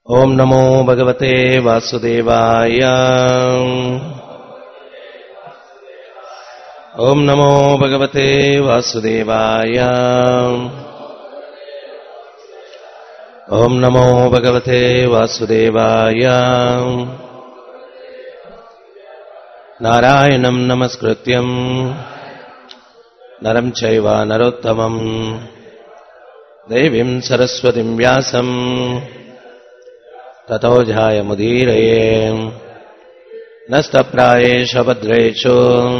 ఓం నమో భగవతే వాసుదేవాయ. ఓం నమో భగవతే వాసుదేవాయ. ఓం నమో భగవతే వాసుదేవాయ. నారాయణం నమస్కృత్యం నరం చైవ నరోత్తమం దేవీం సరస్వతిం వ్యాసం తతో జాయముదీరయే. నష్టప్రాయేష భద్రేషు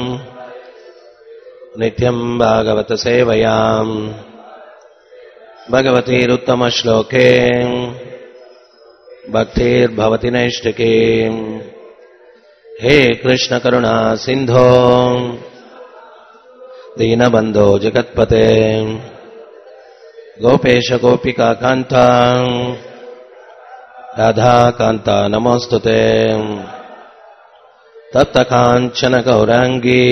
నిత్యం భాగవత సేవయాం. భగవతీరుత్తమశ్లోకే భక్తిర్భవతి నైష్టికీ. హే కృష్ణ కరుణా సింధో దీనబంధో జగత్పతే. గోపేశ గోపికా కాంత రాధాకాంత నమోస్తుతే. తప్త కాంచన గౌరాంగీ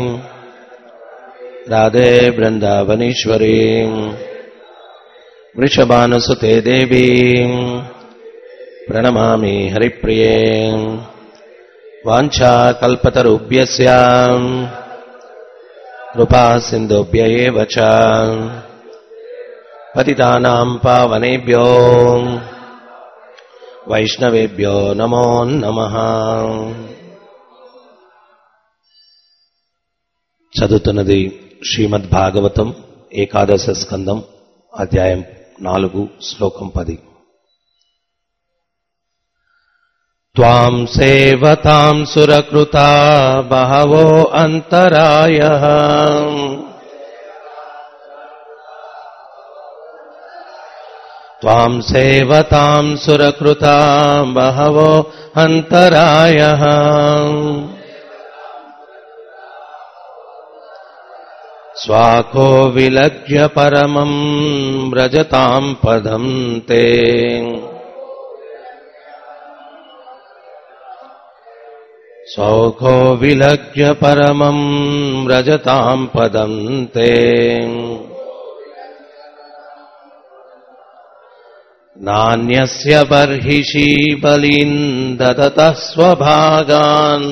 రాధే బృందావనీశ్వరీ. వృషభానుసుతే దేవీ ప్రణమామి హరిప్రియే. వాంఛాకల్పతరుభ్యస్య కృపా సింధుభ్య ఏవ చ. పతితానాం పావనేభ్యో వైష్ణవేభ్యో నమో నమః. చదువుతున్నది శ్రీమద్ భాగవతం ఏకాదశ స్కందం అధ్యాయం 4 శ్లోకం 10. త్వాం సేవతాం సురకృతా బహవో అంతరాయః. త్వాం సేవతాం సురకృతా బహవో అంతరాయః. స్వాకో విలజ్య పరమం వ్రజతాం పదం తే. సౌఖో విలజ్య పరమం వ్రజతాం పదం తే. నాన్యస్య బర్హిషి బలిన్ దదతః స్వభాగాన్.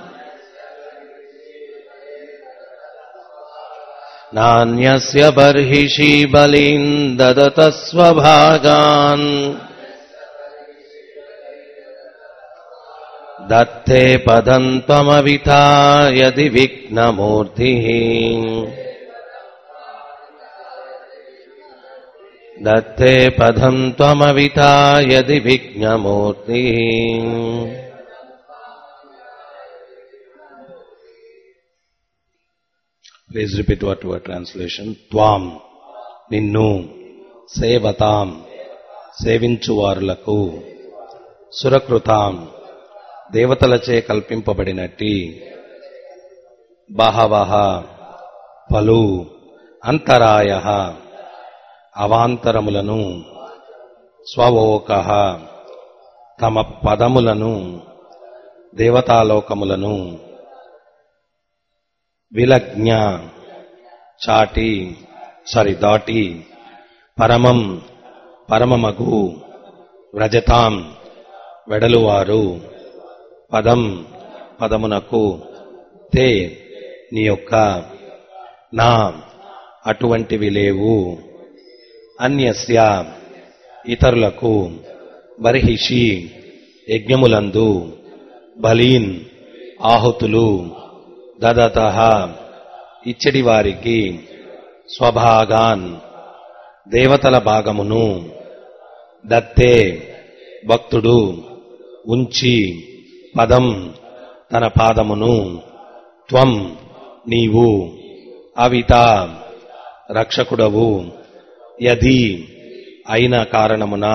నాన్యస్య బర్హిషి బలిన్ దదతః స్వభాగాన్. దత్తే పదం త్వమవితా యది విఘ్నమూర్తిః. దత్తే పదం త్వమవితా యది విఘ్నమూర్తిః. Please repeat word to word translation. త్వాం నిన్ను, సేవతాం సేవించువారులకు, సురకృతాం దేవతలచే కల్పింపబడినట్టి, బహవః పలు, అంతరాయః అవాంతరములను, స్వవోకః తమ పదములను, దేవతాలోకములను, విలజ్ఞ దాటి, పరమం పరమమగు, వ్రజతాం వెడలువారు, పదం పదమునకు, తే నీ యొక్క, నా అటువంటివి లేవు, అన్యస్య ఇతరులకు, బర్హిషి యజ్ఞములందు, బలీన్ ఆహుతులు, దదతః ఇచ్చడి వారికి, స్వభాగాన్ దేవతల భాగమును, దత్తే భక్తుడు ఉంచి, పదం తన పాదమును, త్వం నీవు, అవిత రక్షకుడవు, యది అయిన కారణమున,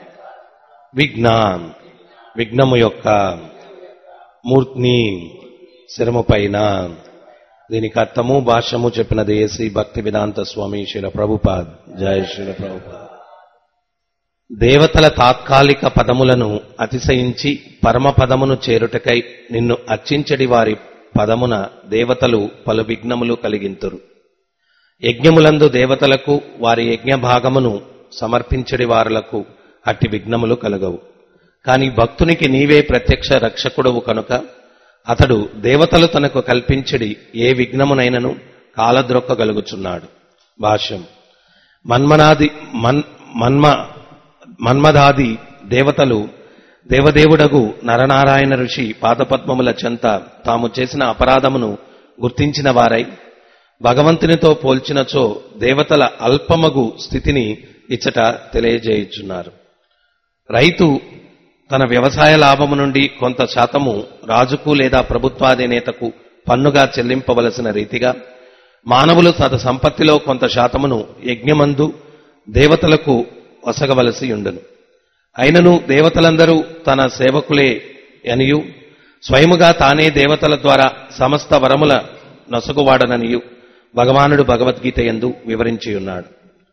విఘ్నము యొక్క, మూర్ధ్ని శిరముపైన. దీనికి అర్థము భాష్యము చెప్పినది శ్రీ భక్తి వేదాంత స్వామి శ్రీల ప్రభుపాద్. జయ శ్రీల ప్రభుపాద్. దేవతల తాత్కాలిక పదములను అతిశయించి పరమపదమును చేరుటకై నిన్ను అర్చించడి వారి పదమున దేవతలు పలు విఘ్నములు కలిగింతురు. యజ్ఞములందు దేవతలకు వారి యజ్ఞ భాగమును సమర్పించడి వారులకు అట్టి విఘ్నములు కలగవు. కాని భక్తునికి నీవే ప్రత్యక్ష రక్షకుడవు కనుక అతడు దేవతలు తనకు కల్పించడి ఏ విఘ్నమునైనను కాలద్రొక్కగలుగుచున్నాడు. భాష్యం. మన్మదాది దేవతలు దేవదేవుడగు నరనారాయణ ఋషి పాదపద్మముల చెంత తాము చేసిన అపరాధమును గుర్తించిన వారై భగవంతునితో పోల్చినచో దేవతల అల్పమగు స్థితిని ఇచ్చట తెలియజేయుచున్నారు. రైతు తన వ్యవసాయ లాభము నుండి కొంత శాతము రాజుకు లేదా ప్రభుత్వాధినేతకు పన్నుగా చెల్లింపవలసిన రీతిగా మానవులు తన సంపత్తిలో కొంత శాతమును యజ్ఞమందు దేవతలకు వసగవలసి ఉండును. అయినను దేవతలందరూ తన సేవకులే అనియు స్వయముగా తానే దేవతల ద్వారా సమస్త వరముల నొసగువాడననియు భగవానుడు భగవద్గీత యందు వివరించి ఉన్నాడు.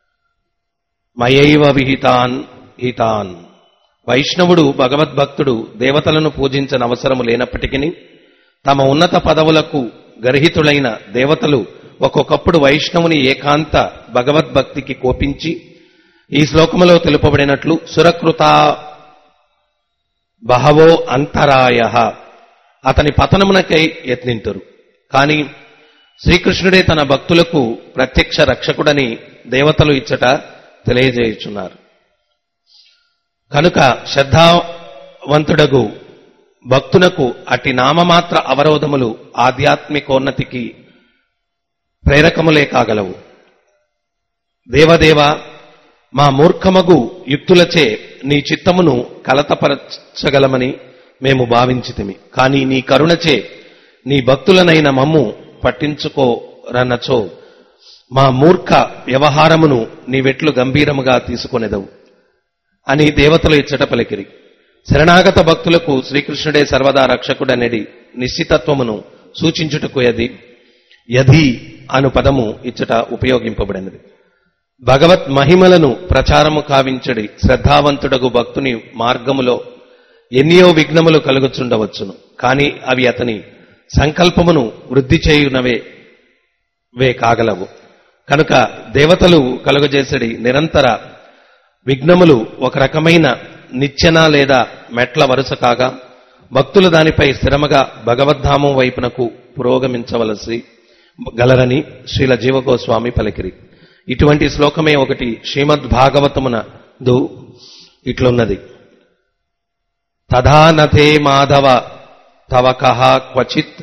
మయైవ విహితాన్ హితాన్. వైష్ణవుడు భగవద్భక్తుడు దేవతలను పూజించనవసరము లేనప్పటికీ తమ ఉన్నత పదవులకు గర్హితులైన దేవతలు ఒక్కొక్కప్పుడు వైష్ణవుని ఏకాంత భగవద్భక్తికి కోపించి ఈ శ్లోకములో తెలుపబడినట్లు సురకృతా బహవో అంతరాయ అతని పతనమునకై యత్నింతురు. కాని శ్రీకృష్ణుడే తన భక్తులకు ప్రత్యక్ష రక్షకుడని దేవతలు ఇచ్చట తెలియజేయుచున్నారు. కనుక శ్రద్ధావంతుడగు భక్తునకు అట్టి నామమాత్ర అవరోధములు ఆధ్యాత్మికోన్నతికి ప్రేరకములే కాగలవు. దేవదేవ, మా మూర్ఖమగు యుక్తులచే నీ చిత్తమును కలతపరచగలమని మేము భావించితిమి. కాని నీ కరుణచే నీ భక్తులనైన మమ్ము పట్టించుకోరన్నచో మా మూర్ఖ వ్యవహారమును నీవెట్లు గంభీరముగా తీసుకొనెదవు అని దేవతలు ఇచ్చట పలికిరి. శరణాగత భక్తులకు శ్రీకృష్ణుడే సర్వదా రక్షకుడనేది నిశ్చితత్వమును సూచించుటకు యధి అను పదము ఇచ్చట ఉపయోగింపబడినది. భగవత్ మహిమలను ప్రచారము కావించడి శ్రద్ధావంతుడగు భక్తుని మార్గములో ఎన్నియో విఘ్నములు కలుగుచుండవచ్చును. కాని అవి అతని సంకల్పమును వృద్ధి చేయునవే కాగలవు. కనుక దేవతలు కలుగజేసడి నిరంతర విఘ్నములు ఒక రకమైన నిచ్చెన లేదా మెట్ల వరుస కాగా భక్తులు దానిపై స్థిరముగా భగవద్ధామం వైపునకు పురోగమించవలసి గలరని శ్రీల జీవగోస్వామి పలికిరి. ఇటువంటి శ్లోకమే ఒకటి శ్రీమద్భాగవతమునందు ఇట్లున్నది. తథా నథే మాధవ తవ కహ క్వచిత్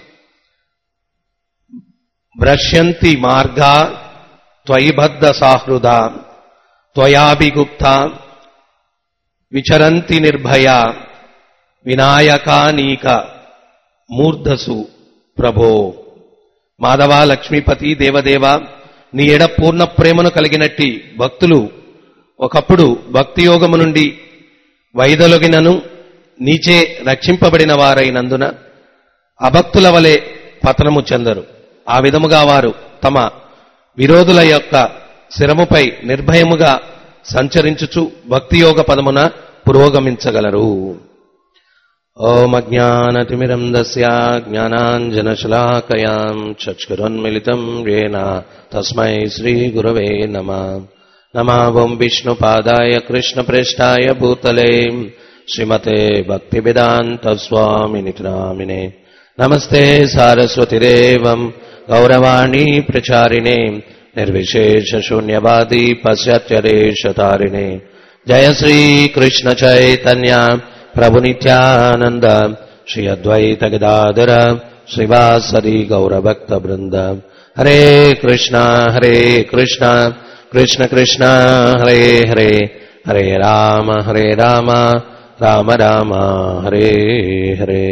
భ్రశ్యంతి మార్గా త్వయి బద్ధ సాహృదా త్వయాభిగుప్త విచరంతి నిర్భయ వినాయకానీక మూర్ధసు ప్రభో. మాధవ, లక్ష్మీపతి, దేవదేవ, నీ ఎడ పూర్ణ ప్రేమను కలిగినట్టి భక్తులు ఒకప్పుడు భక్తియోగము నుండి వైదొలగినను నీచే రక్షింపబడిన వారైనందున అభక్తుల వలె పతనము చెందరు. ఆ విధముగా వారు తమ విరోధుల యొక్క శిరముపై నిర్భయముగా సంచరించుచు భక్తియోగ పదమున పురోగమించగలరు. ఓం అజ్ఞానతిమిరంధస్య జ్ఞానాంజనశలాకయాం చక్షురున్మిళితం యేన తస్మై శ్రీగురవే నమః. నమో విష్ణుపాదాయ కృష్ణప్రేష్ఠాయ భూతలే శ్రీమతే భక్తివేదాంత స్వామినితి నామినే. నమస్తే సారస్వతిదేవం గౌరవాణి ప్రచారిణే నిర్విశేష శూన్యవాది పశ్చాత్యదేశతారిణే. జయ శ్రీ కృష్ణ చైతన్య ప్రభు నిత్యానంద శ్రీ అద్వైత గదాధర శ్రీవాసరి గౌరభక్త బృంద. హరే కృష్ణ కృష్ణ కృష్ణ హరే హరే, హరే రామ రామ రామ హరే హరే.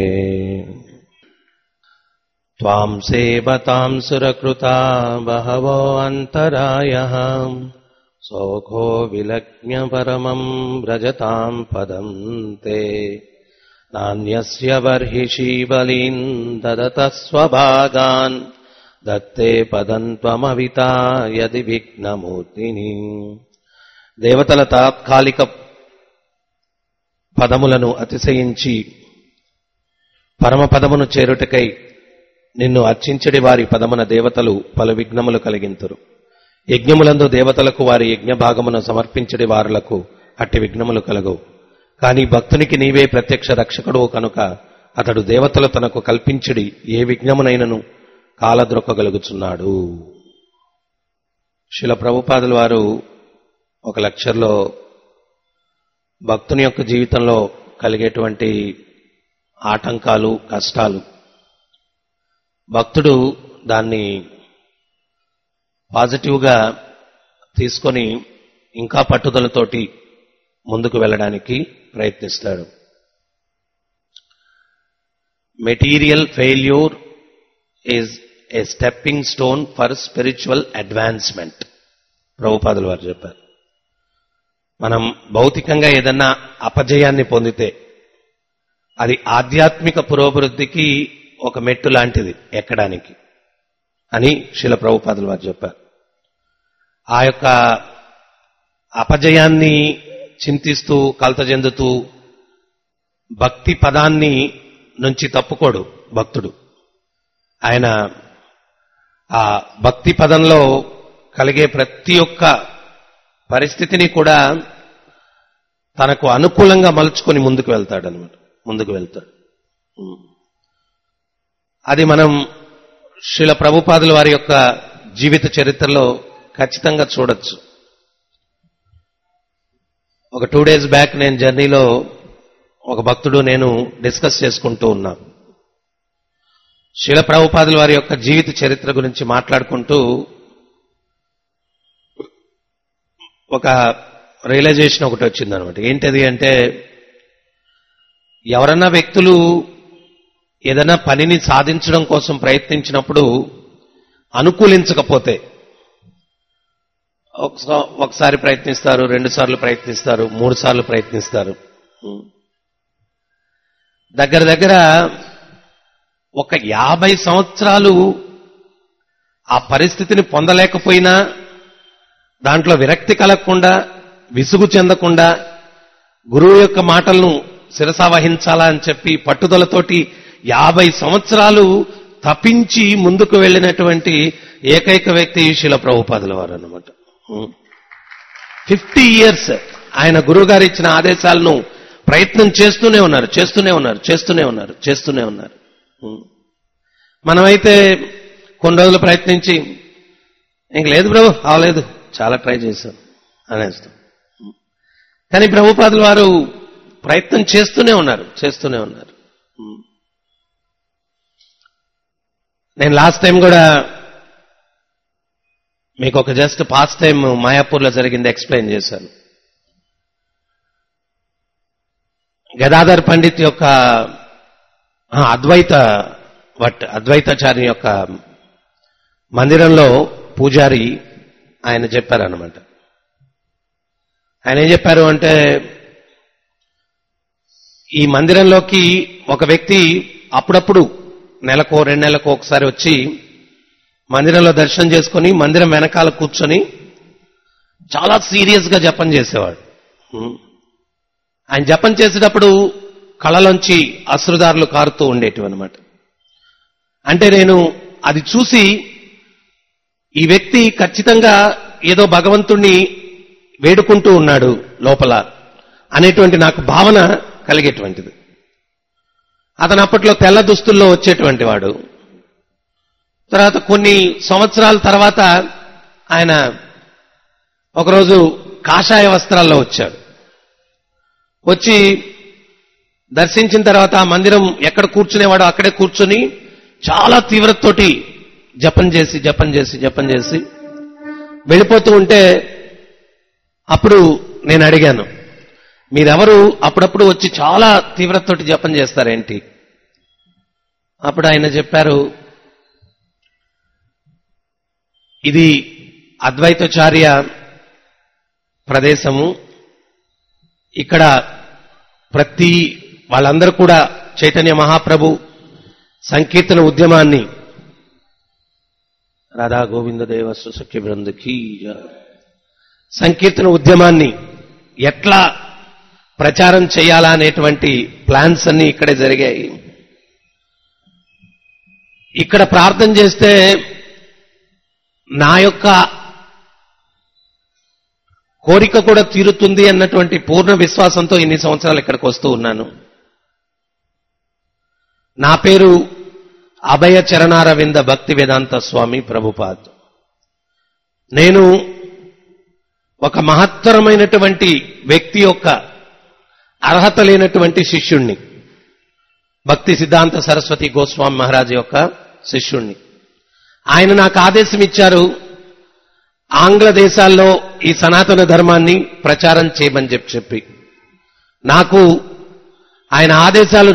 త్వాం సేవతాం సురకృతా బహవో అంతరాయః సోఖో విలగ్న్య పరమం వ్రజతాం పదం తే. నాన్యస్య బర్హిషి బలీన్ దదతః స్వభాగాన్ దత్తే పదం త్వమవితా యది విఘ్నమూర్తిని. దేవతల తాత్కాలిక పదములను అతిశయించి పరమపదమును చేరుటకై నిన్ను అర్చించడి వారి పదమున దేవతలు పలు విఘ్నములు కలిగింతురు. యజ్ఞములందు దేవతలకు వారి యజ్ఞ భాగమును సమర్పించడి వారులకు అట్టి విఘ్నములు కలగవు. కానీ భక్తునికి నీవే ప్రత్యక్ష రక్షకుడు కనుక అతడు దేవతలు తనకు కల్పించిడి ఏ విఘ్నమునైనను కాలద్రొక్కగలుగుచున్నాడు. శ్రీల ప్రభుపాదుల వారు ఒక లెక్చర్లో భక్తుని యొక్క జీవితంలో కలిగేటువంటి ఆటంకాలు, కష్టాలు, భక్తుడు దాన్ని పాజిటివ్గా తీసుకొని ఇంకా పట్టుదలతోటి ముందుకు వెళ్ళడానికి ప్రయత్నిస్తాడు. Material failure is a stepping stone for spiritual advancement ప్రభుపాదుల వారు చెప్పారు. మనం భౌతికంగా ఏదన్నా అపజయాన్ని పొందితే అది ఆధ్యాత్మిక పురోభివృద్ధికి ఒక మెట్టు లాంటిది ఎక్కడానికి అని శ్రీల ప్రభుపాదుల వారు చెప్పారు. ఆ యొక్క అపజయాన్ని చింతిస్తూ కలత చెందుతూ భక్తి పదాన్ని నుంచి తప్పుకోడు భక్తుడు. ఆయన ఆ భక్తి పదంలో కలిగే ప్రతి ఒక్క పరిస్థితిని కూడా తనకు అనుకూలంగా మలుచుకొని ముందుకు వెళ్తాడు. అది మనం శ్రీల ప్రభుపాదుల వారి యొక్క జీవిత చరిత్రలో ఖచ్చితంగా చూడొచ్చు. ఒక 2 days బ్యాక్ నేను జర్నీలో ఒక భక్తుడు నేను డిస్కస్ చేసుకుంటూ ఉన్నా. శ్రీల ప్రభుపాదుల వారి యొక్క జీవిత చరిత్ర గురించి మాట్లాడుకుంటూ ఒక రియలైజేషన్ ఒకటి వచ్చిందనమాట. ఏంటది అంటే, ఎవరన్నా వ్యక్తులు ఏదైనా పనిని సాధించడం కోసం ప్రయత్నించినప్పుడు అనుకూలించకపోతే ఒకసారి ప్రయత్నిస్తారు, 2 సార్లు ప్రయత్నిస్తారు, 3 సార్లు ప్రయత్నిస్తారు. దగ్గర ఒక 50 సంవత్సరాలు ఆ పరిస్థితిని పొందలేకపోయినా దాంట్లో విరక్తి కలగకుండా, విసుగు చెందకుండా, గురువు యొక్క మాటలను శిరసావహించాలా అని చెప్పి పట్టుదలతోటి 50 సంవత్సరాలు తపించి ముందుకు వెళ్ళినటువంటి ఏకైక వ్యక్తి శ్రీల ప్రభుపాదుల వారు అన్నమాట. 50 years ఆయన గురువు గారు ఇచ్చిన ఆదేశాలను ప్రయత్నం చేస్తూనే ఉన్నారు. మనమైతే కొన్ని రోజులు ప్రయత్నించి ఇంక లేదు ప్రభు, అవలేదు, చాలా ట్రై చేశాం అనేస్తాం. కానీ ప్రభుపాదుల వారు ప్రయత్నం చేస్తూనే ఉన్నారు. నేను లాస్ట్ టైం కూడా మీకు ఒక జస్ట్ పాస్ట్ టైం మాయాపూర్లో జరిగింది ఎక్స్ప్లెయిన్ చేశాను. గదాధర్ పండిత్ యొక్క అద్వైతాచార్య యొక్క మందిరంలో పూజారి ఆయన చెప్పారన్నమాట. ఆయన ఏం చెప్పారు అంటే, ఈ మందిరంలోకి ఒక వ్యక్తి అప్పుడప్పుడు నెలకో 2 నెలలకో ఒకసారి వచ్చి మందిరంలో దర్శనం చేసుకుని మందిరం వెనకాల కూర్చొని చాలా సీరియస్ గా జపం చేసేవాడు. ఆయన జపం చేసేటప్పుడు కళ్ళలోంచి అశ్రుదారులు కారుతూ ఉండేటివన్నమాట. అంటే నేను అది చూసి ఈ వ్యక్తి ఖచ్చితంగా ఏదో భగవంతుణ్ణి వేడుకుంటూ ఉన్నాడు లోపల అనేటువంటి నాకు భావన కలిగేటువంటిది. అతను అప్పట్లో తెల్ల దుస్తుల్లో వచ్చేటువంటి వాడు. తర్వాత కొన్ని సంవత్సరాల తర్వాత ఆయన ఒకరోజు కాషాయ వస్త్రాల్లో వచ్చాడు. వచ్చి దర్శించిన తర్వాత ఆ మందిరం ఎక్కడ కూర్చునేవాడో అక్కడే కూర్చొని చాలా తీవ్రతతోటి జపం చేసి వెళ్ళిపోతూ ఉంటే అప్పుడు నేను అడిగాను, మీరెవరు అప్పుడప్పుడు వచ్చి చాలా తీవ్రతతోటి జపం చేస్తారేంటి? అప్పుడు ఆయన చెప్పారు, ఇది అద్వైతాచార్య ప్రదేశము, ఇక్కడ వాళ్ళందరూ కూడా చైతన్య మహాప్రభు సంకీర్తన ఉద్యమాన్ని రాధా గోవింద దేవస్సు సఖ్య బృందకి సంకీర్తన ఉద్యమాన్ని ఎట్లా ప్రచారం చేయాలా అనేటువంటి ప్లాన్స్ అన్ని ఇక్కడే జరిగాయి. ఇక్కడ ప్రార్థన చేస్తే నా యొక్క కోరిక కూడా తీరుతుంది అన్నటువంటి పూర్ణ విశ్వాసంతో ఇన్ని సంవత్సరాలు ఇక్కడికి వస్తూ ఉన్నాను. నా పేరు అభయ చరణారవింద భక్తి వేదాంత స్వామి ప్రభుపాద్. నేను ఒక మహత్తరమైనటువంటి వ్యక్తి యొక్క అర్హత లేనటువంటి శిష్యుణ్ణి, భక్తి సిద్ధాంత సరస్వతి గోస్వామి మహారాజ్ యొక్క శిష్యుణ్ణి. ఆయన నాకు ఆదేశం ఇచ్చారు, ఆంగ్ల దేశాల్లో ఈ సనాతన ధర్మాన్ని ప్రచారం చేయమని చెప్పి. నాకు ఆయన ఆదేశాలు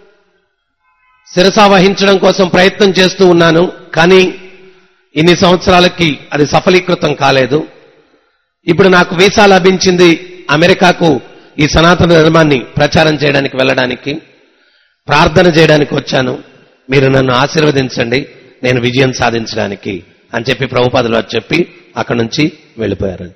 శిరసా వహించడం కోసం ప్రయత్నం చేస్తూ ఉన్నాను. కానీ ఇన్ని సంవత్సరాలకి అది సఫలీకృతం కాలేదు. ఇప్పుడు నాకు వీసా లభించింది, అమెరికాకు ఈ సనాతన ధర్మాన్ని ప్రచారం చేయడానికి వెళ్ళడానికి, ప్రార్థన చేయడానికి వచ్చాను. మీరు నన్ను ఆశీర్వదించండి, నేను విజయం సాధించడానికి అని చెప్పి ప్రభుపాదులు వారు చెప్పి అక్కడి నుంచి వెళ్ళిపోయారంట.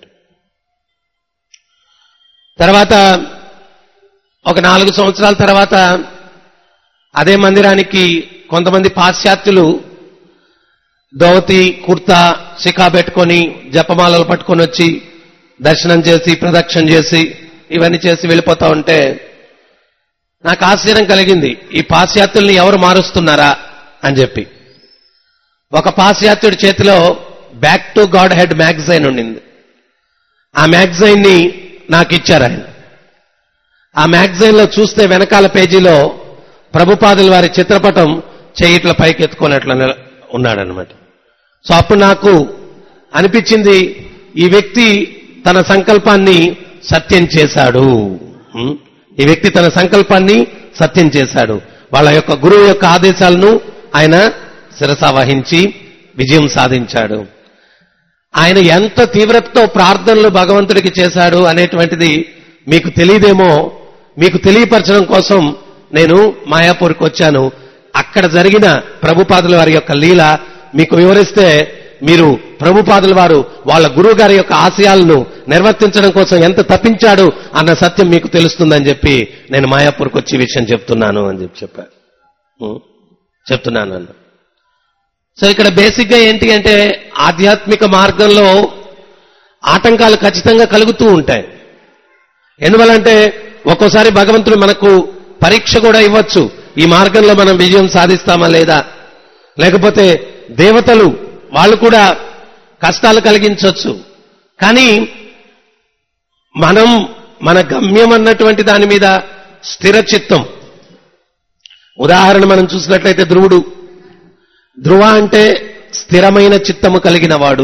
తర్వాత ఒక 4 సంవత్సరాల తర్వాత అదే మందిరానికి కొంతమంది పాశ్చాత్యులు ధోతి కుర్తా శిఖా పెట్టుకొని జపమాలలు పట్టుకొని వచ్చి దర్శనం చేసి ప్రదక్షిణ చేసి ఇవన్నీ చేసి వెళ్ళిపోతా ఉంటే నాకు ఆశ్చర్యం కలిగింది, ఈ పాశ్చాత్యుల్ని ఎవరు మారుస్తున్నారా అని చెప్పి. ఒక పాశ్చాత్యుడి చేతిలో back to godhead magazine ఉండింది. ఆ మ్యాగజైన్ ని నాకు ఇచ్చారు ఆయన. ఆ మ్యాగజైన్ లో చూస్తే వెనకాల పేజీలో ప్రభుపాదుల వారి చిత్రపటం చేయిట్ల పైకి ఎత్తుకున్నట్లు ఉన్నాడనమాట. సో అప్పుడు నాకు అనిపించింది, ఈ వ్యక్తి తన సంకల్పాన్ని సత్యం చేశాడు. ఈ వ్యక్తి తన సంకల్పాన్ని సత్యం చేశాడు. వాళ్ళ యొక్క గురువు యొక్క ఆదేశాలను ఆయన శిరసా వహించి విజయం సాధించాడు. ఆయన ఎంత తీవ్రతతో ప్రార్థనలు భగవంతుడికి చేశాడు అనేటువంటిది మీకు తెలియదేమో. మీకు తెలియపరచడం కోసం నేను మాయాపూర్కి వచ్చాను. అక్కడ జరిగిన ప్రభుపాదుల వారి యొక్క లీల మీకు వివరిస్తే మీరు ప్రభుపాదుల వారు వాళ్ళ గురువు గారి యొక్క ఆశయాలను నిర్వర్తించడం కోసం ఎంత తప్పించాడు అన్న సత్యం మీకు తెలుస్తుందని చెప్పి నేను మాయాపూర్కి వచ్చి విషయం చెప్తున్నాను అని చెప్పారు. చెప్తున్నాను అన్న. సో ఇక్కడ బేసిక్ గా ఏంటి అంటే, ఆధ్యాత్మిక మార్గంలో ఆటంకాలు ఖచ్చితంగా కలుగుతూ ఉంటాయి. ఎందువల్లంటే ఒక్కోసారి భగవంతుడు మనకు పరీక్ష కూడా ఇవ్వచ్చు. ఈ మార్గంలో మనం విజయం సాధిస్తామా లేదా, లేకపోతే దేవతలు వాళ్ళు కూడా కష్టాలు కలిగించవచ్చు. కానీ మనం మన గమ్యం అన్నటువంటి దాని మీద స్థిర చిత్తం. ఉదాహరణ మనం చూసినట్లయితే ధ్రువ అంటే స్థిరమైన చిత్తము కలిగిన వాడు.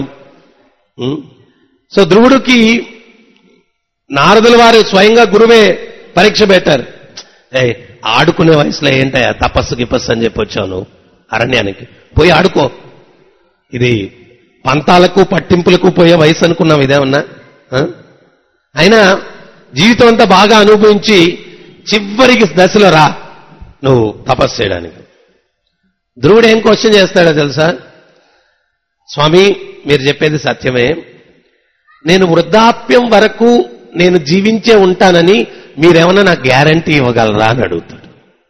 సో ధ్రువుడికి నారదుల వారు స్వయంగా గురువే పరీక్ష పెట్టారు. ఆడుకునే వయసులో ఏంటయ్యా తపస్సు గిపస్సు అని చెప్పి వచ్చాను అరణ్యానికి, పోయి ఆడుకో, ఇది పంతాలకు పట్టింపులకు పోయే వయసు అనుకున్నాం ఇదేమన్నా. అయినా జీవితం అంతా బాగా అనుభవించి చివరికి దశలో రా నువ్వు తపస్సు చేయడానికి. ధ్రువుడు ఏం క్వశ్చన్ చేస్తాడో తెలుసా, స్వామి మీరు చెప్పేది సత్యమే, నేను వృద్ధాప్యం వరకు నేను జీవించే ఉంటానని మీరేమన్నా నాకు గ్యారంటీ ఇవ్వగలరా అని అడుగుతాడు.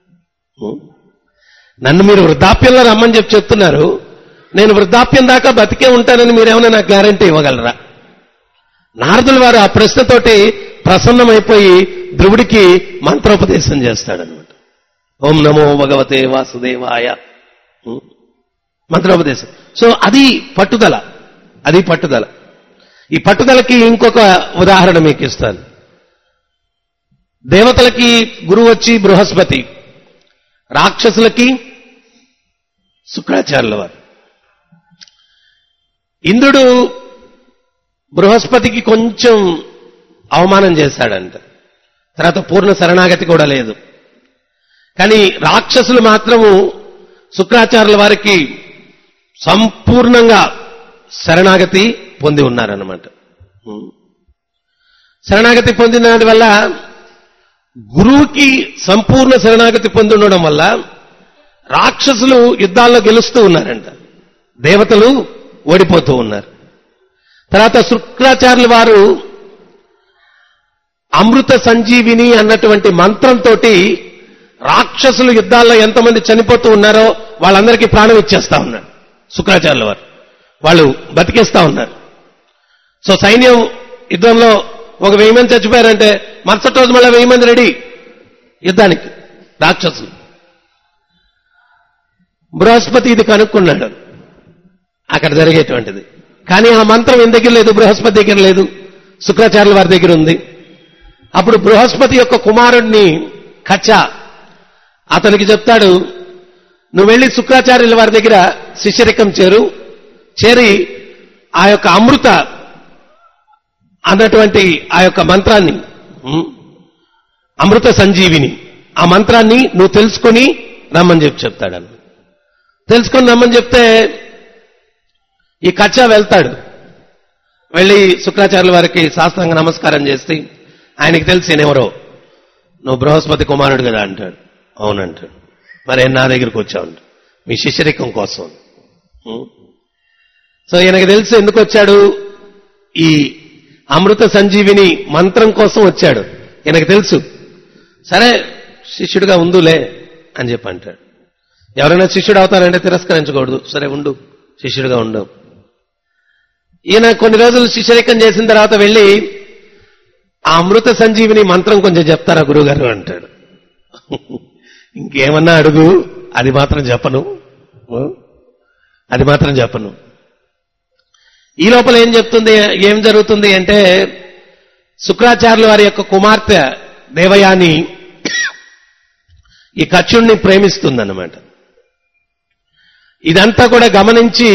నన్ను మీరు వృద్ధాప్యంలో రమ్మని చెప్తున్నారు, నేను వృద్ధాప్యం దాకా బతికే ఉంటానని మీరేమన్నా నాకు గ్యారంటీ ఇవ్వగలరా? నారదుల వారు ఆ ప్రశ్నతోటి ప్రసన్నమైపోయి ధ్రువుడికి మంత్రోపదేశం చేస్తాడనమాట. ఓం నమో భగవతే వాసుదేవాయ మంత్రోపదేశం. సో అది పట్టుదల. ఈ పట్టుదలకి ఇంకొక ఉదాహరణ మీకు ఇస్తాను. దేవతలకి గురువు వచ్చి బృహస్పతి, రాక్షసులకి శుక్రాచార్యుల వారు. ఇంద్రుడు బృహస్పతికి కొంచెం అవమానం చేశాడంట, తర్వాత పూర్ణ శరణాగతి కూడా లేదు. కానీ రాక్షసులు మాత్రము శుక్రాచార్యుల వారికి సంపూర్ణంగా శరణాగతి పొంది ఉన్నారన్నమాట. శరణాగతి పొందిన వల్ల, గురువుకి సంపూర్ణ శరణాగతి పొంది ఉండడం వల్ల రాక్షసులు యుద్ధాల్లో గెలుస్తూ ఉన్నారంట, దేవతలు ఓడిపోతూ ఉన్నారు. తర్వాత శుక్రాచార్యుల వారు అమృత సంజీవిని అన్నటువంటి మంత్రంతో రాక్షసులు యుద్ధాల్లో ఎంతమంది చనిపోతూ ఉన్నారో వాళ్ళందరికీ ప్రాణం ఇచ్చేస్తా ఉన్నారు శుక్రాచార్యుల వారు. వాళ్ళు బతికేస్తా ఉన్నారు. సో సైన్యం యుద్ధంలో ఒక 1000 మంది చచ్చిపోయారంటే మరుసటి రోజు మళ్ళీ 1000 మంది రెడీ యుద్ధానికి రాక్షసులు. బృహస్పతి ఇది కనుక్కున్నాడు అక్కడ జరిగేటువంటిది. కానీ ఆ మంత్రం ఈయన దగ్గర లేదు, బృహస్పతి దగ్గర లేదు, శుక్రాచార్యుల వారి దగ్గర ఉంది. అప్పుడు బృహస్పతి యొక్క కుమారుణ్ణి కచ్చ అతనికి చెప్తాడు, నువ్వు వెళ్ళి శుక్రాచార్యుల వారి దగ్గర శిష్యరికం చేరి ఆ యొక్క అమృత అన్నటువంటి ఆ యొక్క మంత్రాన్ని, అమృత సంజీవిని, ఆ మంత్రాన్ని నువ్వు తెలుసుకొని రమ్మని చెప్తాడు. తెలుసుకొని రమ్మని చెప్తే ఈ కచ్చా వెళ్తాడు. వెళ్ళి శుక్రాచార్యుల వారికి శాస్త్రంగా నమస్కారం చేసి, ఆయనకి తెలిసి నేనెవరో, నువ్వు బృహస్పతి కుమారుడు కదా అంటాడు. అవునంటాడు. మరి నా దగ్గరికి వచ్చావు మీ శిష్యరికం కోసం. సో ఈయనకి తెలుసు ఎందుకు వచ్చాడు, ఈ అమృత సంజీవిని మంత్రం కోసం వచ్చాడు. ఈయనకు తెలుసు. సరే శిష్యుడిగా ఉందులే అని చెప్పి అంటాడు. ఎవరైనా శిష్యుడు అవుతారంటే తిరస్కరించకూడదు. సరే ఉండు, శిష్యుడిగా ఉండు. ఈయన కొన్ని రోజులు శిష్యరికం చేసిన తర్వాత వెళ్ళి ఆ అమృత సంజీవిని మంత్రం కొంచెం చెప్తారా గురువుగారు అంటాడు. ఇంకేమన్నా అడుగు, అది మాత్రం చెప్పను, అది మాత్రం చెప్పను. ఈ లోపల ఏం జరుగుతుంది అంటే, శుక్రాచార్యుల వారి యొక్క కుమార్తె దేవయాని ఈ కచ్చుణ్ణి ప్రేమిస్తుందన్నమాట. ఇదంతా కూడా గమనించి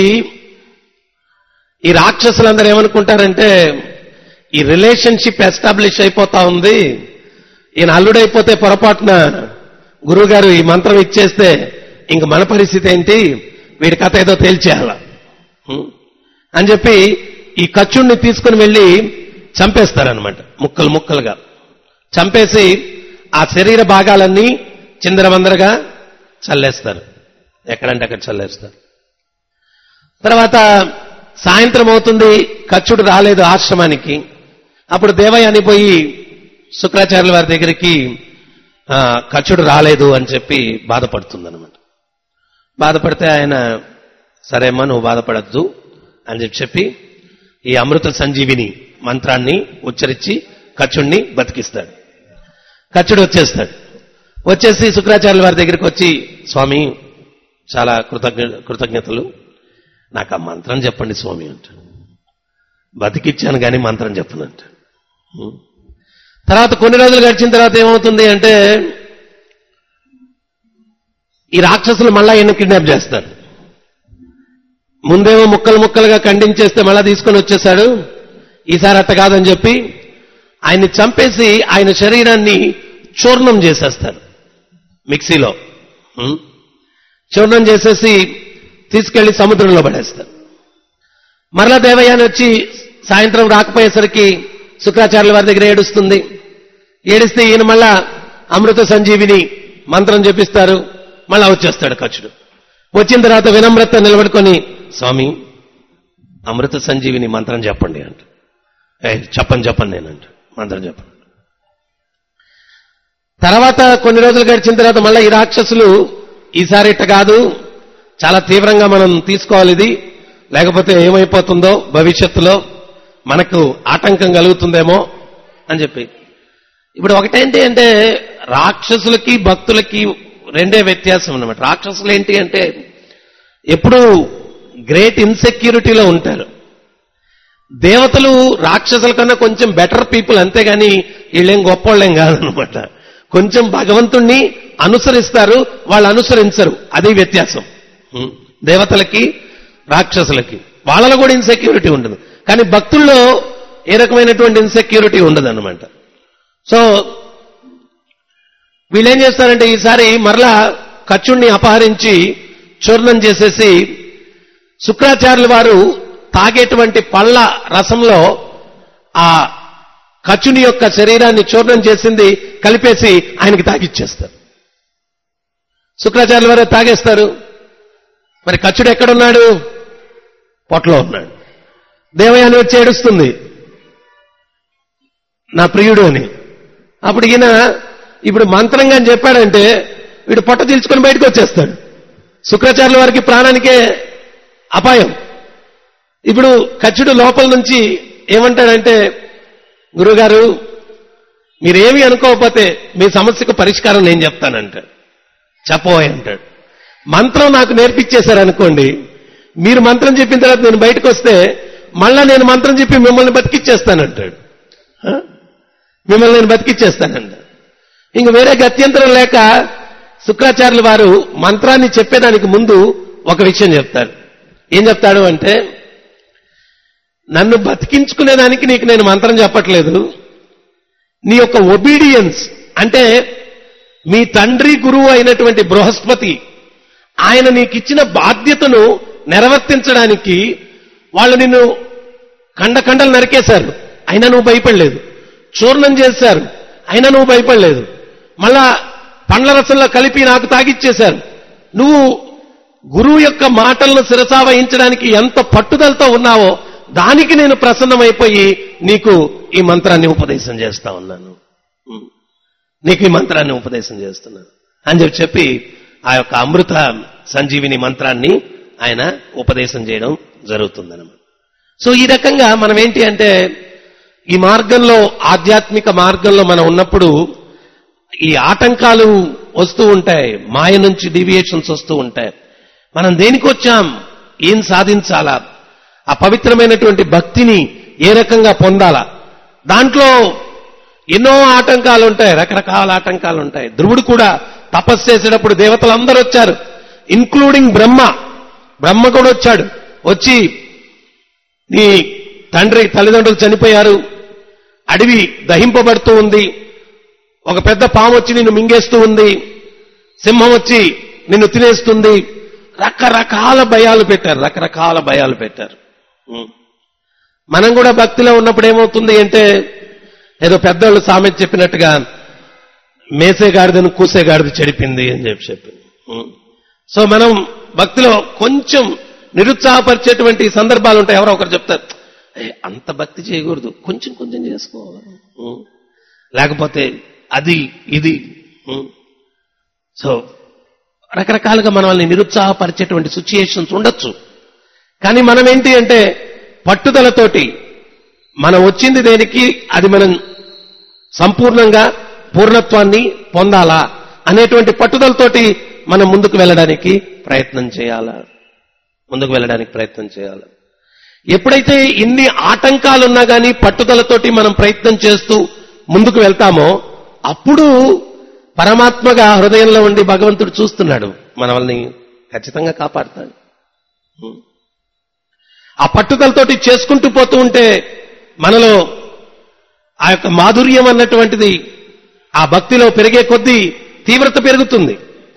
ఈ రాక్షసులందరూ ఏమనుకుంటారంటే, ఈ రిలేషన్షిప్ ఎస్టాబ్లిష్ అయిపోతా ఉంది, ఈయన అల్లుడైపోతే పొరపాటున గురువుగారు ఈ మంత్రం ఇచ్చేస్తే ఇంక మన పరిస్థితి ఏంటి, వీడి కథ ఏదో తేల్చేయాల అని చెప్పి ఈ కచ్చుణ్ణి తీసుకుని వెళ్ళి చంపేస్తారనమాట. ముక్కలు ముక్కలుగా చంపేసి ఆ శరీర భాగాలన్నీ చిందరవందరగా చల్లేస్తారు. ఎక్కడంటే అక్కడ చల్లేస్తారు. తర్వాత సాయంత్రం అవుతుంది, కచ్చుడు రాలేదు ఆశ్రమానికి. అప్పుడు దేవయాని పోయి శుక్రాచార్యుల వారి దగ్గరికి కచ్చుడు రాలేదు అని చెప్పి బాధపడుతుందన్నమాట. బాధపడితే ఆయన, సరే అమ్మా నువ్వు బాధపడద్దు అని చెప్పి ఈ అమృత సంజీవిని మంత్రాన్ని ఉచ్చరించి కచ్చుడిని బతికిస్తాడు. కచ్చుడు వచ్చేసి శుక్రాచార్యుల వారి దగ్గరికి వచ్చి, స్వామి చాలా కృతజ్ఞతలు, నాకు ఆ మంత్రం చెప్పండి స్వామి అంటాడు. బతికిచ్చాను కానీ మంత్రం చెప్పనంట. తర్వాత కొన్ని రోజులు గడిచిన తర్వాత ఏమవుతుంది అంటే, ఈ రాక్షసులు మళ్ళా ఈయన కిడ్నాప్ చేస్తారు. ముందేమో ముక్కలు ముక్కలుగా ఖండించేస్తే మళ్ళా తీసుకొని వచ్చేశాడు. ఈసారి అట్ట కాదని చెప్పి ఆయన్ని చంపేసి ఆయన శరీరాన్ని చూర్ణం చేసేస్తారు మిక్సీలో. చూర్ణం చేసేసి తీసుకెళ్లి సముద్రంలో పడేస్తారు. మరలా దేవయాని వచ్చి సాయంత్రం రాకపోయేసరికి శుక్రాచార్యుల వారి దగ్గర ఏడుస్తుంది. ఏడిస్తే ఈయన మళ్ళా అమృత సంజీవిని మంత్రం చెప్పిస్తారు. మళ్ళా వచ్చేస్తాడు కచ్చుడు. వచ్చిన తర్వాత వినమ్రత నిలబడుకొని, స్వామి అమృత సంజీవిని మంత్రం చెప్పండి అంట. చెప్పండి నేనంట, మంత్రం చెప్పండి. తర్వాత కొన్ని రోజులు గడిచిన తర్వాత మళ్ళీ ఈ రాక్షసులు, ఈసారి ఇట్ట కాదు, చాలా తీవ్రంగా మనం తీసుకోవాలి ఇది, లేకపోతే ఏమైపోతుందో భవిష్యత్తులో మనకు ఆటంకం కలుగుతుందేమో అని చెప్పి. ఇప్పుడు ఒకటేంటి అంటే, రాక్షసులకి భక్తులకి రెండే వ్యత్యాసం అన్నమాట. రాక్షసులు ఏంటి అంటే ఎప్పుడూ గ్రేట్ ఇన్సెక్యూరిటీలో ఉంటారు. దేవతలు రాక్షసుల కన్నా కొంచెం బెటర్ పీపుల్, అంతేగాని వీళ్ళేం గొప్పవాళ్ళేం కాదనమాట. కొంచెం భగవంతుణ్ణి అనుసరిస్తారు, వాళ్ళు అనుసరించరు. అది వ్యత్యాసం దేవతలకి రాక్షసులకి. వాళ్ళలో కూడా ఇన్సెక్యూరిటీ ఉండదు, కానీ భక్తుల్లో ఏ రకమైనటువంటి ఇన్సెక్యూరిటీ ఉండదు అన్నమాట. సో వీళ్ళేం చేస్తారంటే, ఈసారి మరలా కచ్చుణ్ణి అపహరించి చూర్ణం చేసేసి శుక్రాచార్యుల వారు తాగేటువంటి పళ్ళ రసంలో ఆ కచ్చుని యొక్క శరీరాన్ని చూర్ణం చేసింది కలిపేసి ఆయనకి తాగిచ్చేస్తారు. శుక్రాచార్యుల వారు తాగేస్తారు. మరి కచ్చుడు ఎక్కడున్నాడు? పొట్టలో ఉన్నాడు. దేవయాని వచ్చి ఏడుస్తుంది, నా ప్రియుడు అని. అప్పుడు ఈయన ఇప్పుడు మంత్రంగా అని చెప్పాడంటే వీడు పొట్ట తీల్చుకొని బయటకు వచ్చేస్తాడు. శుక్రాచార్యుల వారికి ప్రాణానికే అపాయం. ఇప్పుడు కచ్చుడు లోపల నుంచి ఏమంటాడంటే, గురుగారు మీరేమీ అనుకోకపోతే మీ సమస్యకు పరిష్కారం నేను చెప్తానంటాడు. చెప్పబోయ్ అంటాడు. మంత్రం నాకు నేర్పించేశారనుకోండి, మీరు మంత్రం చెప్పిన తర్వాత నేను బయటకు వస్తే మళ్ళా నేను మంత్రం చెప్పి మిమ్మల్ని బతికిచ్చేస్తానంటాడు. మిమ్మల్ని నేను బతికిచ్చేస్తానంటాడు. ఇంక వేరే గత్యంతరం లేక శుక్రాచార్యుల వారు మంత్రాన్ని చెప్పేదానికి ముందు ఒక విషయం చెప్తాడు. ఏం చెప్తాడు అంటే, నన్ను బతికించుకునేదానికి నీకు నేను మంత్రం చెప్పట్లేదు, నీ యొక్క ఒబీడియన్స్ అంటే మీ తండ్రి గురువు అయినటువంటి బృహస్పతి ఆయన నీకిచ్చిన బాధ్యతను నెరవర్తించడానికి వాళ్ళు నిన్ను కండలు నరికేశారు, అయినా నువ్వు భయపడలేదు. చూర్ణం చేశారు, అయినా నువ్వు భయపడలేదు. మళ్ళా పండ్ల రసంలో కలిపి నాకు తాగిచ్చేశారు. నువ్వు గురువు యొక్క మాటలను శిరసా వహించడానికి ఎంత పట్టుదలతో ఉన్నావో దానికి నేను ప్రసన్నమైపోయి నీకు ఈ మంత్రాన్ని ఉపదేశం చేస్తా ఉన్నాను, నీకు ఈ మంత్రాన్ని ఉపదేశం చేస్తున్నాను అని చెప్పి ఆ యొక్క అమృత సంజీవిని మంత్రాన్ని ఆయన ఉపదేశం చేయడం జరుగుతుందన్నమాట. సో ఈ రకంగా మనం ఏంటి అంటే, ఈ మార్గంలో ఆధ్యాత్మిక మార్గంలో మనం ఉన్నప్పుడు ఈ ఆటంకాలు వస్తూ ఉంటాయి, మాయ నుంచి డీవియేషన్స్ వస్తూ ఉంటాయి. మనం దేనికి వచ్చాం, ఏం సాధించాలా, ఆ పవిత్రమైనటువంటి భక్తిని ఏ రకంగా పొందాలా, దాంట్లో ఎన్నో ఆటంకాలు ఉంటాయి, రకరకాల ఆటంకాలు ఉంటాయి. ధ్రువుడు కూడా తపస్సు చేసేటప్పుడు దేవతలందరూ వచ్చారు, ఇన్క్లూడింగ్ బ్రహ్మ కూడా వచ్చాడు. వచ్చి నీ తల్లిదండ్రులు చనిపోయారు, అడవి దహింపబడుతూ ఉంది, ఒక పెద్ద పాము వచ్చి నిన్ను మింగేస్తూ ఉంది, సింహం వచ్చి నిన్ను తినేస్తుంది, రకరకాల భయాలు పెట్టారు. మనం కూడా భక్తిలో ఉన్నప్పుడు ఏమవుతుంది అంటే, ఏదో పెద్దవాళ్ళు సామెత చెప్పినట్టుగా మేసేగాడిదను కూసేగాడిది చెడిపింది అని చెప్పింది. సో మనం భక్తిలో కొంచెం నిరుత్సాహపరిచేటువంటి సందర్భాలు ఉంటాయి. ఎవరో ఒకరు చెప్తారు, అంత భక్తి చేయకూడదు, కొంచెం చేసుకో, లేకపోతే అది ఇది. సో రకరకాలుగా మనల్ని నిరుత్సాహపరిచేటువంటి సిచ్యుయేషన్స్ ఉండొచ్చు. కానీ మనం ఏంటి అంటే, పట్టుదలతోటి మనం వచ్చింది దేనికి, అది మనం సంపూర్ణంగా పూర్ణత్వాన్ని పొందాలా అనేటువంటి పట్టుదలతోటి మనం ముందుకు వెళ్ళడానికి ప్రయత్నం చేయాలి. ఎప్పుడైతే ఇన్ని ఆటంకాలున్నా కానీ పట్టుదలతోటి మనం ప్రయత్నం చేస్తూ ముందుకు వెళ్తామో, అప్పుడు పరమాత్మగా హృదయంలో ఉండి భగవంతుడు చూస్తున్నాడు, మనల్ని ఖచ్చితంగా కాపాడుతాడు. ఆ పట్టుదలతోటి చేసుకుంటూ పోతూ ఉంటే మనలో ఆ యొక్క మాధుర్యం అన్నటువంటిది ఆ భక్తిలో పెరిగే కొద్దీ తీవ్రత పెరుగుతుంది.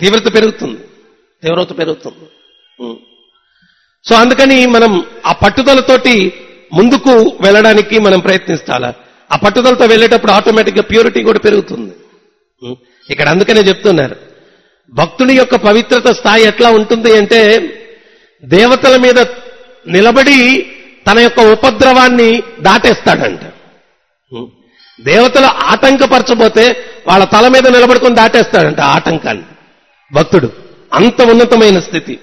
సో అందుకని మనం ఆ పట్టుదలతోటి ముందుకు వెళ్ళడానికి మనం ప్రయత్నిస్తాలా. ఆ పట్టుదలతో వెళ్ళేటప్పుడు ఆటోమేటిక్గా ప్యూరిటీ కూడా పెరుగుతుంది. ఇక్కడ అందుకనే చెప్తున్నారు, భక్తుని యొక్క పవిత్రత స్థాయి ఎట్లా ఉంటుంది అంటే, దేవతల మీద నిలబడి తన యొక్క ఉపద్రవాన్ని దాటేస్తాడంట. దేవతలు ఆటంకపరచబోతే వాళ్ళ తల మీద నిలబడుకొని దాటేస్తాడంట ఆటంకాన్ని భక్తుడు. అంత ఉన్నతమైన స్థితి.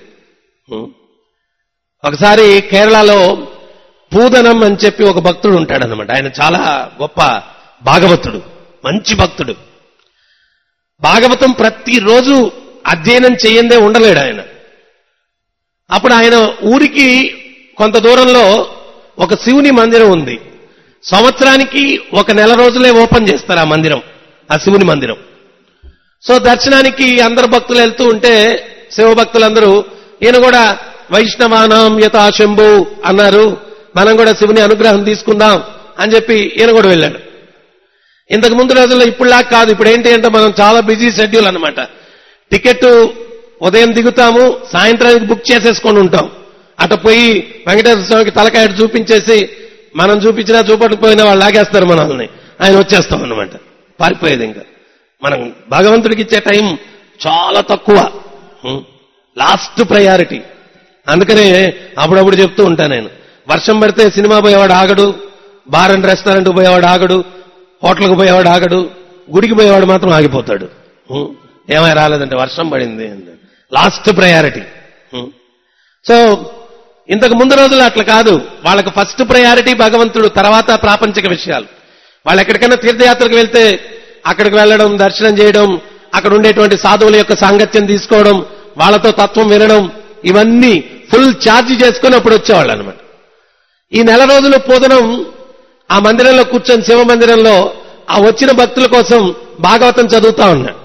ఒకసారి కేరళలో పూదనం అని చెప్పి ఒక భక్తుడు ఉంటాడనమాట. ఆయన చాలా గొప్ప భాగవతుడు, మంచి భక్తుడు. భాగవతం ప్రతిరోజు అధ్యయనం చేయందే ఉండలేడు ఆయన. అప్పుడు ఆయన ఊరికి కొంత దూరంలో ఒక శివుని మందిరం ఉంది. సంవత్సరానికి 1 నెల రోజులే ఓపెన్ చేస్తారు ఆ మందిరం, ఆ శివుని మందిరం. సో దర్శనానికి అందరు భక్తులు వెళ్తూ ఉంటే శివభక్తులందరూ ఈయన కూడా వైష్ణవానాం యథాశంభు అన్నారు, మనం కూడా శివుని అనుగ్రహం తీసుకుందాం అని చెప్పి ఈయన కూడా వెళ్ళాడు. ఇంతకు ముందు రోజుల్లో ఇప్పుడులా కాదు. ఇప్పుడు ఏంటి అంటే మనం చాలా బిజీ షెడ్యూల్ అనమాట. టికెట్ ఉదయం దిగుతాము, సాయంత్రానికి బుక్ చేసేసుకొని ఉంటాం. అటు పోయి వెంకటేశ్వర స్వామికి తలకాయ చూపించేసి మనం చూపించినా చూపకపోయినా వాళ్ళు లాగేస్తారు మనల్ని, ఆయన వచ్చేస్తాం అనమాట. పారిపోయేది ఇంకా. మనం భగవంతుడికి ఇచ్చే టైం చాలా తక్కువ, లాస్ట్ ప్రయారిటీ. అందుకనే అప్పుడప్పుడు చెప్తూ ఉంటాను నేను, వర్షం పడితే సినిమా పోయేవాడు ఆగడు, బార్ అండ్ రెస్టారెంట్ పోయేవాడు ఆగడు, హోటల్కి పోయేవాడు ఆగడు, గుడికి పోయేవాడు మాత్రం ఆగిపోతాడు. ఏమై రాలేదంటే వర్షం పడింది, లాస్ట్ ప్రయారిటీ. సో ఇంతకు ముందు రోజులు అట్లా కాదు, వాళ్ళకి ఫస్ట్ ప్రయారిటీ భగవంతుడు, తర్వాత ప్రాపంచిక విషయాలు. వాళ్ళు ఎక్కడికైనా తీర్థయాత్రకు వెళ్తే అక్కడికి వెళ్ళడం, దర్శనం చేయడం, అక్కడ ఉండేటువంటి సాధువుల యొక్క సాంగత్యం తీసుకోవడం, వాళ్ళతో తత్వం వినడం, ఇవన్నీ ఫుల్ ఛార్జ్ చేసుకుని అప్పుడు వచ్చేవాళ్ళు అనమాట. ఈ నెల రోజులు పూదనం ఆ మందిరంలో కూర్చొని శివ మందిరంలో ఆ వచ్చిన భక్తుల కోసం భాగవతం చదువుతా ఉన్నాడు.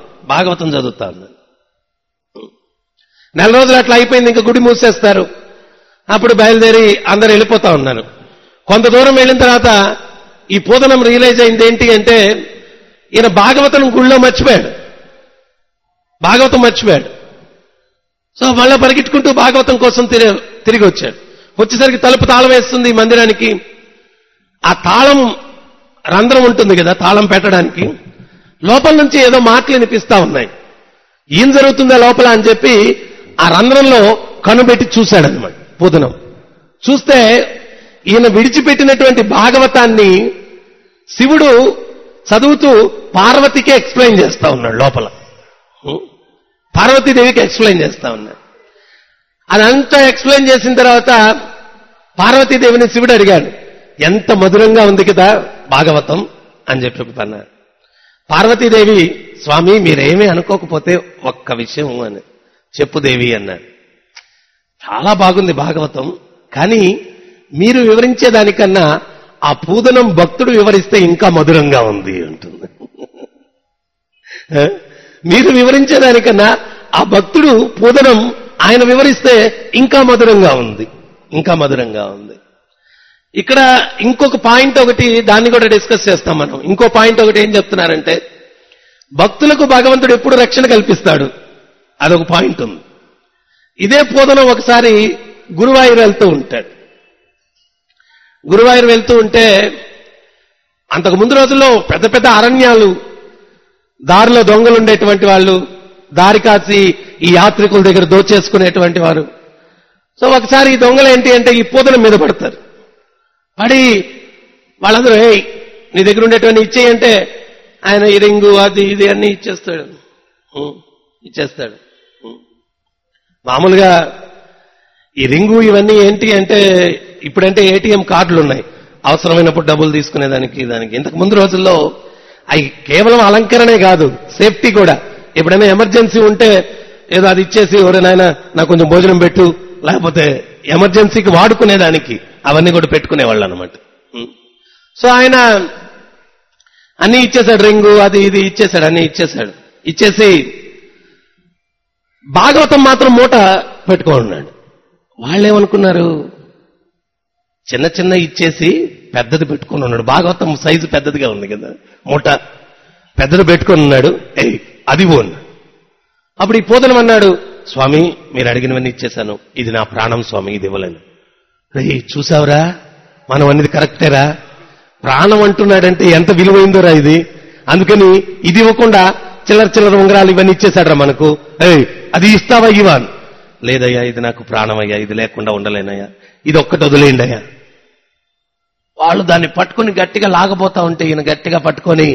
నెల రోజులు అట్లా అయిపోయింది, ఇంకా గుడి మూసేస్తారు. అప్పుడు బయలుదేరి అందరూ వెళ్ళిపోతా ఉన్నారు. కొంత దూరం వెళ్ళిన తర్వాత ఈ పూదనం రియలైజ్ అయింది ఏంటి అంటే, ఈయన భాగవతం గుళ్ళో మర్చిపోయాడు. సో మళ్ళా పరిగెట్టుకుంటూ భాగవతం కోసం తిరిగి వచ్చాడు. వచ్చేసరికి తలుపు తాళం వేస్తుంది ఈ మందిరానికి. ఆ తాళం రంధ్రం ఉంటుంది కదా తాళం పెట్టడానికి, లోపల నుంచి ఏదో మాటలు వినిపిస్తా ఉన్నాయి. ఏం జరుగుతుందా లోపల అని చెప్పి ఆ రంధ్రంలో కనుబెట్టి చూశాడనమాట పూదనం. చూస్తే ఈయన విడిచిపెట్టినటువంటి భాగవతాన్ని శివుడు చదువుతూ పార్వతికే ఎక్స్ప్లెయిన్ చేస్తా ఉన్నాడు. లోపల పార్వతీదేవికి ఎక్స్ప్లెయిన్ చేస్తా ఉన్నాడు. అదంతా ఎక్స్ప్లెయిన్ చేసిన తర్వాత పార్వతీదేవిని శివుడు అడిగాడు, ఎంత మధురంగా ఉంది కదా భాగవతం అని చెప్పి అన్నాడు. పార్వతీదేవి, స్వామి మీరేమీ అనుకోకపోతే ఒక్క విషయం అని చెప్పు దేవి అన్నాడు. చాలా బాగుంది భాగవతం, కానీ మీరు వివరించేదానికన్నా ఆ పూదనం భక్తుడు వివరిస్తే ఇంకా మధురంగా ఉంది అంటుంది. మీరు వివరించేదానికన్నా ఆ భక్తుడు పూదనం ఆయన వివరిస్తే ఇంకా మధురంగా ఉంది. ఇక్కడ ఇంకొక పాయింట్ ఒకటి, దాన్ని కూడా డిస్కస్ చేస్తాం మనం. ఇంకో పాయింట్ ఒకటి ఏం చెప్తున్నారంటే, భక్తులకు భగవంతుడు ఎప్పుడు రక్షణ కల్పిస్తాడు, అదొక పాయింట్ ఉంది. ఇదే పూదనం ఒకసారి గురువాయూర్ వెళ్తూ ఉంటే అంతకు ముందు రోజుల్లో పెద్ద పెద్ద అరణ్యాలు, దారిలో దొంగలు ఉండేటువంటి వాళ్ళు, దారి కాసి ఈ యాత్రికుల దగ్గర దోచేసుకునేటువంటి వారు. సో ఒకసారి ఈ దొంగలు ఏంటి అంటే ఈ పూదనం మీద పడతారు. పడి వాళ్ళందరూ నీ దగ్గర ఉండేటువంటి ఇచ్చేయంటే ఆయన ఈ రింగు అది ఇది అన్ని ఇచ్చేస్తాడు. మామూలుగా ఈ రింగు ఇవన్నీ ఏంటి అంటే, ఇప్పుడంటే ఏటీఎం కార్డులు ఉన్నాయి అవసరమైనప్పుడు డబ్బులు తీసుకునేదానికి. ఇంతకు ముందు రోజుల్లో అవి కేవలం అలంకరణే కాదు, సేఫ్టీ కూడా. ఎప్పుడైనా ఎమర్జెన్సీ ఉంటే ఏదో అది ఇచ్చేసి, ఒరే నాయన నాకు కొంచెం భోజనం పెట్టు, లేకపోతే ఎమర్జెన్సీకి వాడుకునేదానికి అవన్నీ కూడా పెట్టుకునేవాళ్ళు అనమాట. సో ఆయన అన్ని ఇచ్చేశాడు, రింగు అది ఇది ఇచ్చేశాడు, అన్ని ఇచ్చేసి భాగవతం మాత్రం మూట పెట్టుకున్నాడు. వాళ్ళేమనుకున్నారు, చిన్న చిన్న ఇచ్చేసి పెద్దది పెట్టుకుని ఉన్నాడు. భాగవతం సైజు పెద్దదిగా ఉంది కదా, మూట పెద్దది పెట్టుకుని ఉన్నాడు. అది పోను. అప్పుడు ఈ పూదనం అన్నాడు, స్వామి మీరు అడిగినవన్నీ ఇచ్చేశాను, ఇది నా ప్రాణం స్వామి, ఇది ఇవ్వలేను. చూసావురా, మనం అనేది కరెక్టేరా, ప్రాణం అంటున్నాడంటే ఎంత విలువైందోరా ఇది. అందుకని ఇది ఇవ్వకుండా చిల్లర ఉంగరాలు ఇవన్నీ ఇచ్చేశాడ్రా మనకు. అది ఇస్తావా ఇవాన్? లేదయ్యా, ఇది నాకు ప్రాణమయ్యా, ఇది లేకుండా ఉండలేనయ్యా, ఇది ఒక్కటి వదిలేయండి అయ్యా. వాళ్ళు దాన్ని పట్టుకుని గట్టిగా లాగబోతా ఉంటే ఈయన గట్టిగా పట్టుకొని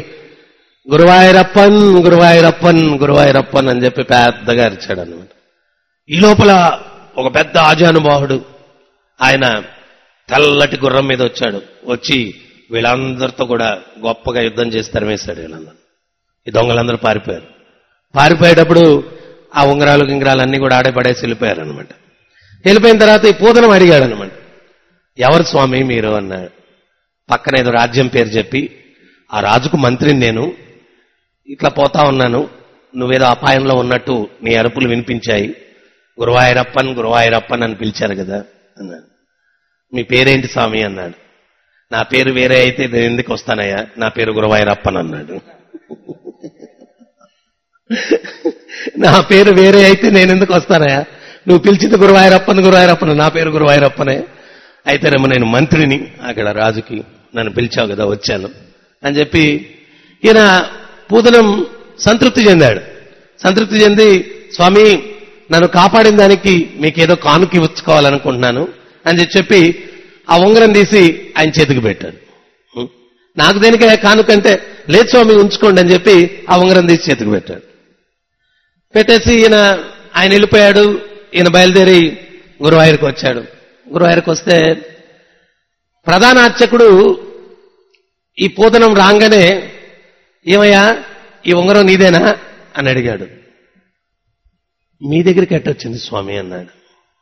గురువాయూరప్పన్ అని చెప్పి పెద్దగా అరిచాడు అన్నమాట. ఈ లోపల ఒక పెద్ద ఆజానుబాహుడు ఆయన తెల్లటి గుర్రం మీద వచ్చాడు. వచ్చి వీళ్ళందరితో కూడా గొప్పగా యుద్ధం చేసి తరిమేశాడు వీళ్ళందరూ. ఈ దొంగలందరూ పారిపోయేటప్పుడు ఆ ఉంగరాలు అన్నీ కూడా ఆడపడేసి వెళ్ళిపోయారు అనమాట. వెళ్ళిపోయిన తర్వాత ఈ పూదనం అడిగాడు అనమాట, ఎవరు స్వామి మీరు అన్నాడు. పక్కన ఏదో రాజ్యం పేరు చెప్పి, ఆ రాజుకు మంత్రిని నేను, ఇట్లా పోతా ఉన్నాను, నువ్వేదో అపాయంలో ఉన్నట్టు నీ అరుపులు వినిపించాయి, గురువాయూరప్పన్ అని పిలిచారు కదా అన్నాడు. మీ పేరేంటి స్వామి అన్నాడు. నా పేరు వేరే అయితే నేను ఎందుకు వస్తానయ్యా, నా పేరు గురువాయూరప్పన్ అన్నాడు. నా పేరు వేరే అయితే నేను ఎందుకు వస్తానయ్యా, నువ్వు పిలిచింది గురువాయూరప్పన్, నా పేరు గురువాయూరప్పనే, అయితేనేమో నేను మంత్రిని అక్కడ రాజుకి, నన్ను పిలిచావు కదా వచ్చాను అని చెప్పి ఈయన పూదనం సంతృప్తి చెంది, స్వామి నన్ను కాపాడిన దానికి మీకేదో కానుక ఇచ్చుకోవాలనుకుంటున్నాను అని చెప్పి ఆ ఉంగరం తీసి ఆయన చేతికి పెట్టాడు. నాకు దేనికే కానుకంటే, లేదు స్వామి ఉంచుకోండి అని చెప్పి ఆ ఉంగరం తీసి చేతికి పెట్టేసి ఆయన వెళ్ళిపోయాడు. ఈయన బయలుదేరి గురువాయూరుకు వచ్చాడు. గురువాయూరుకు వస్తే ప్రధాన అర్చకుడు ఈ పూతనం రాగానే, ఏమయ్యా ఈ ఉంగరం నీదేనా అని అడిగాడు. మీ దగ్గరికి ఎట్టొచ్చింది స్వామి అన్నాడు.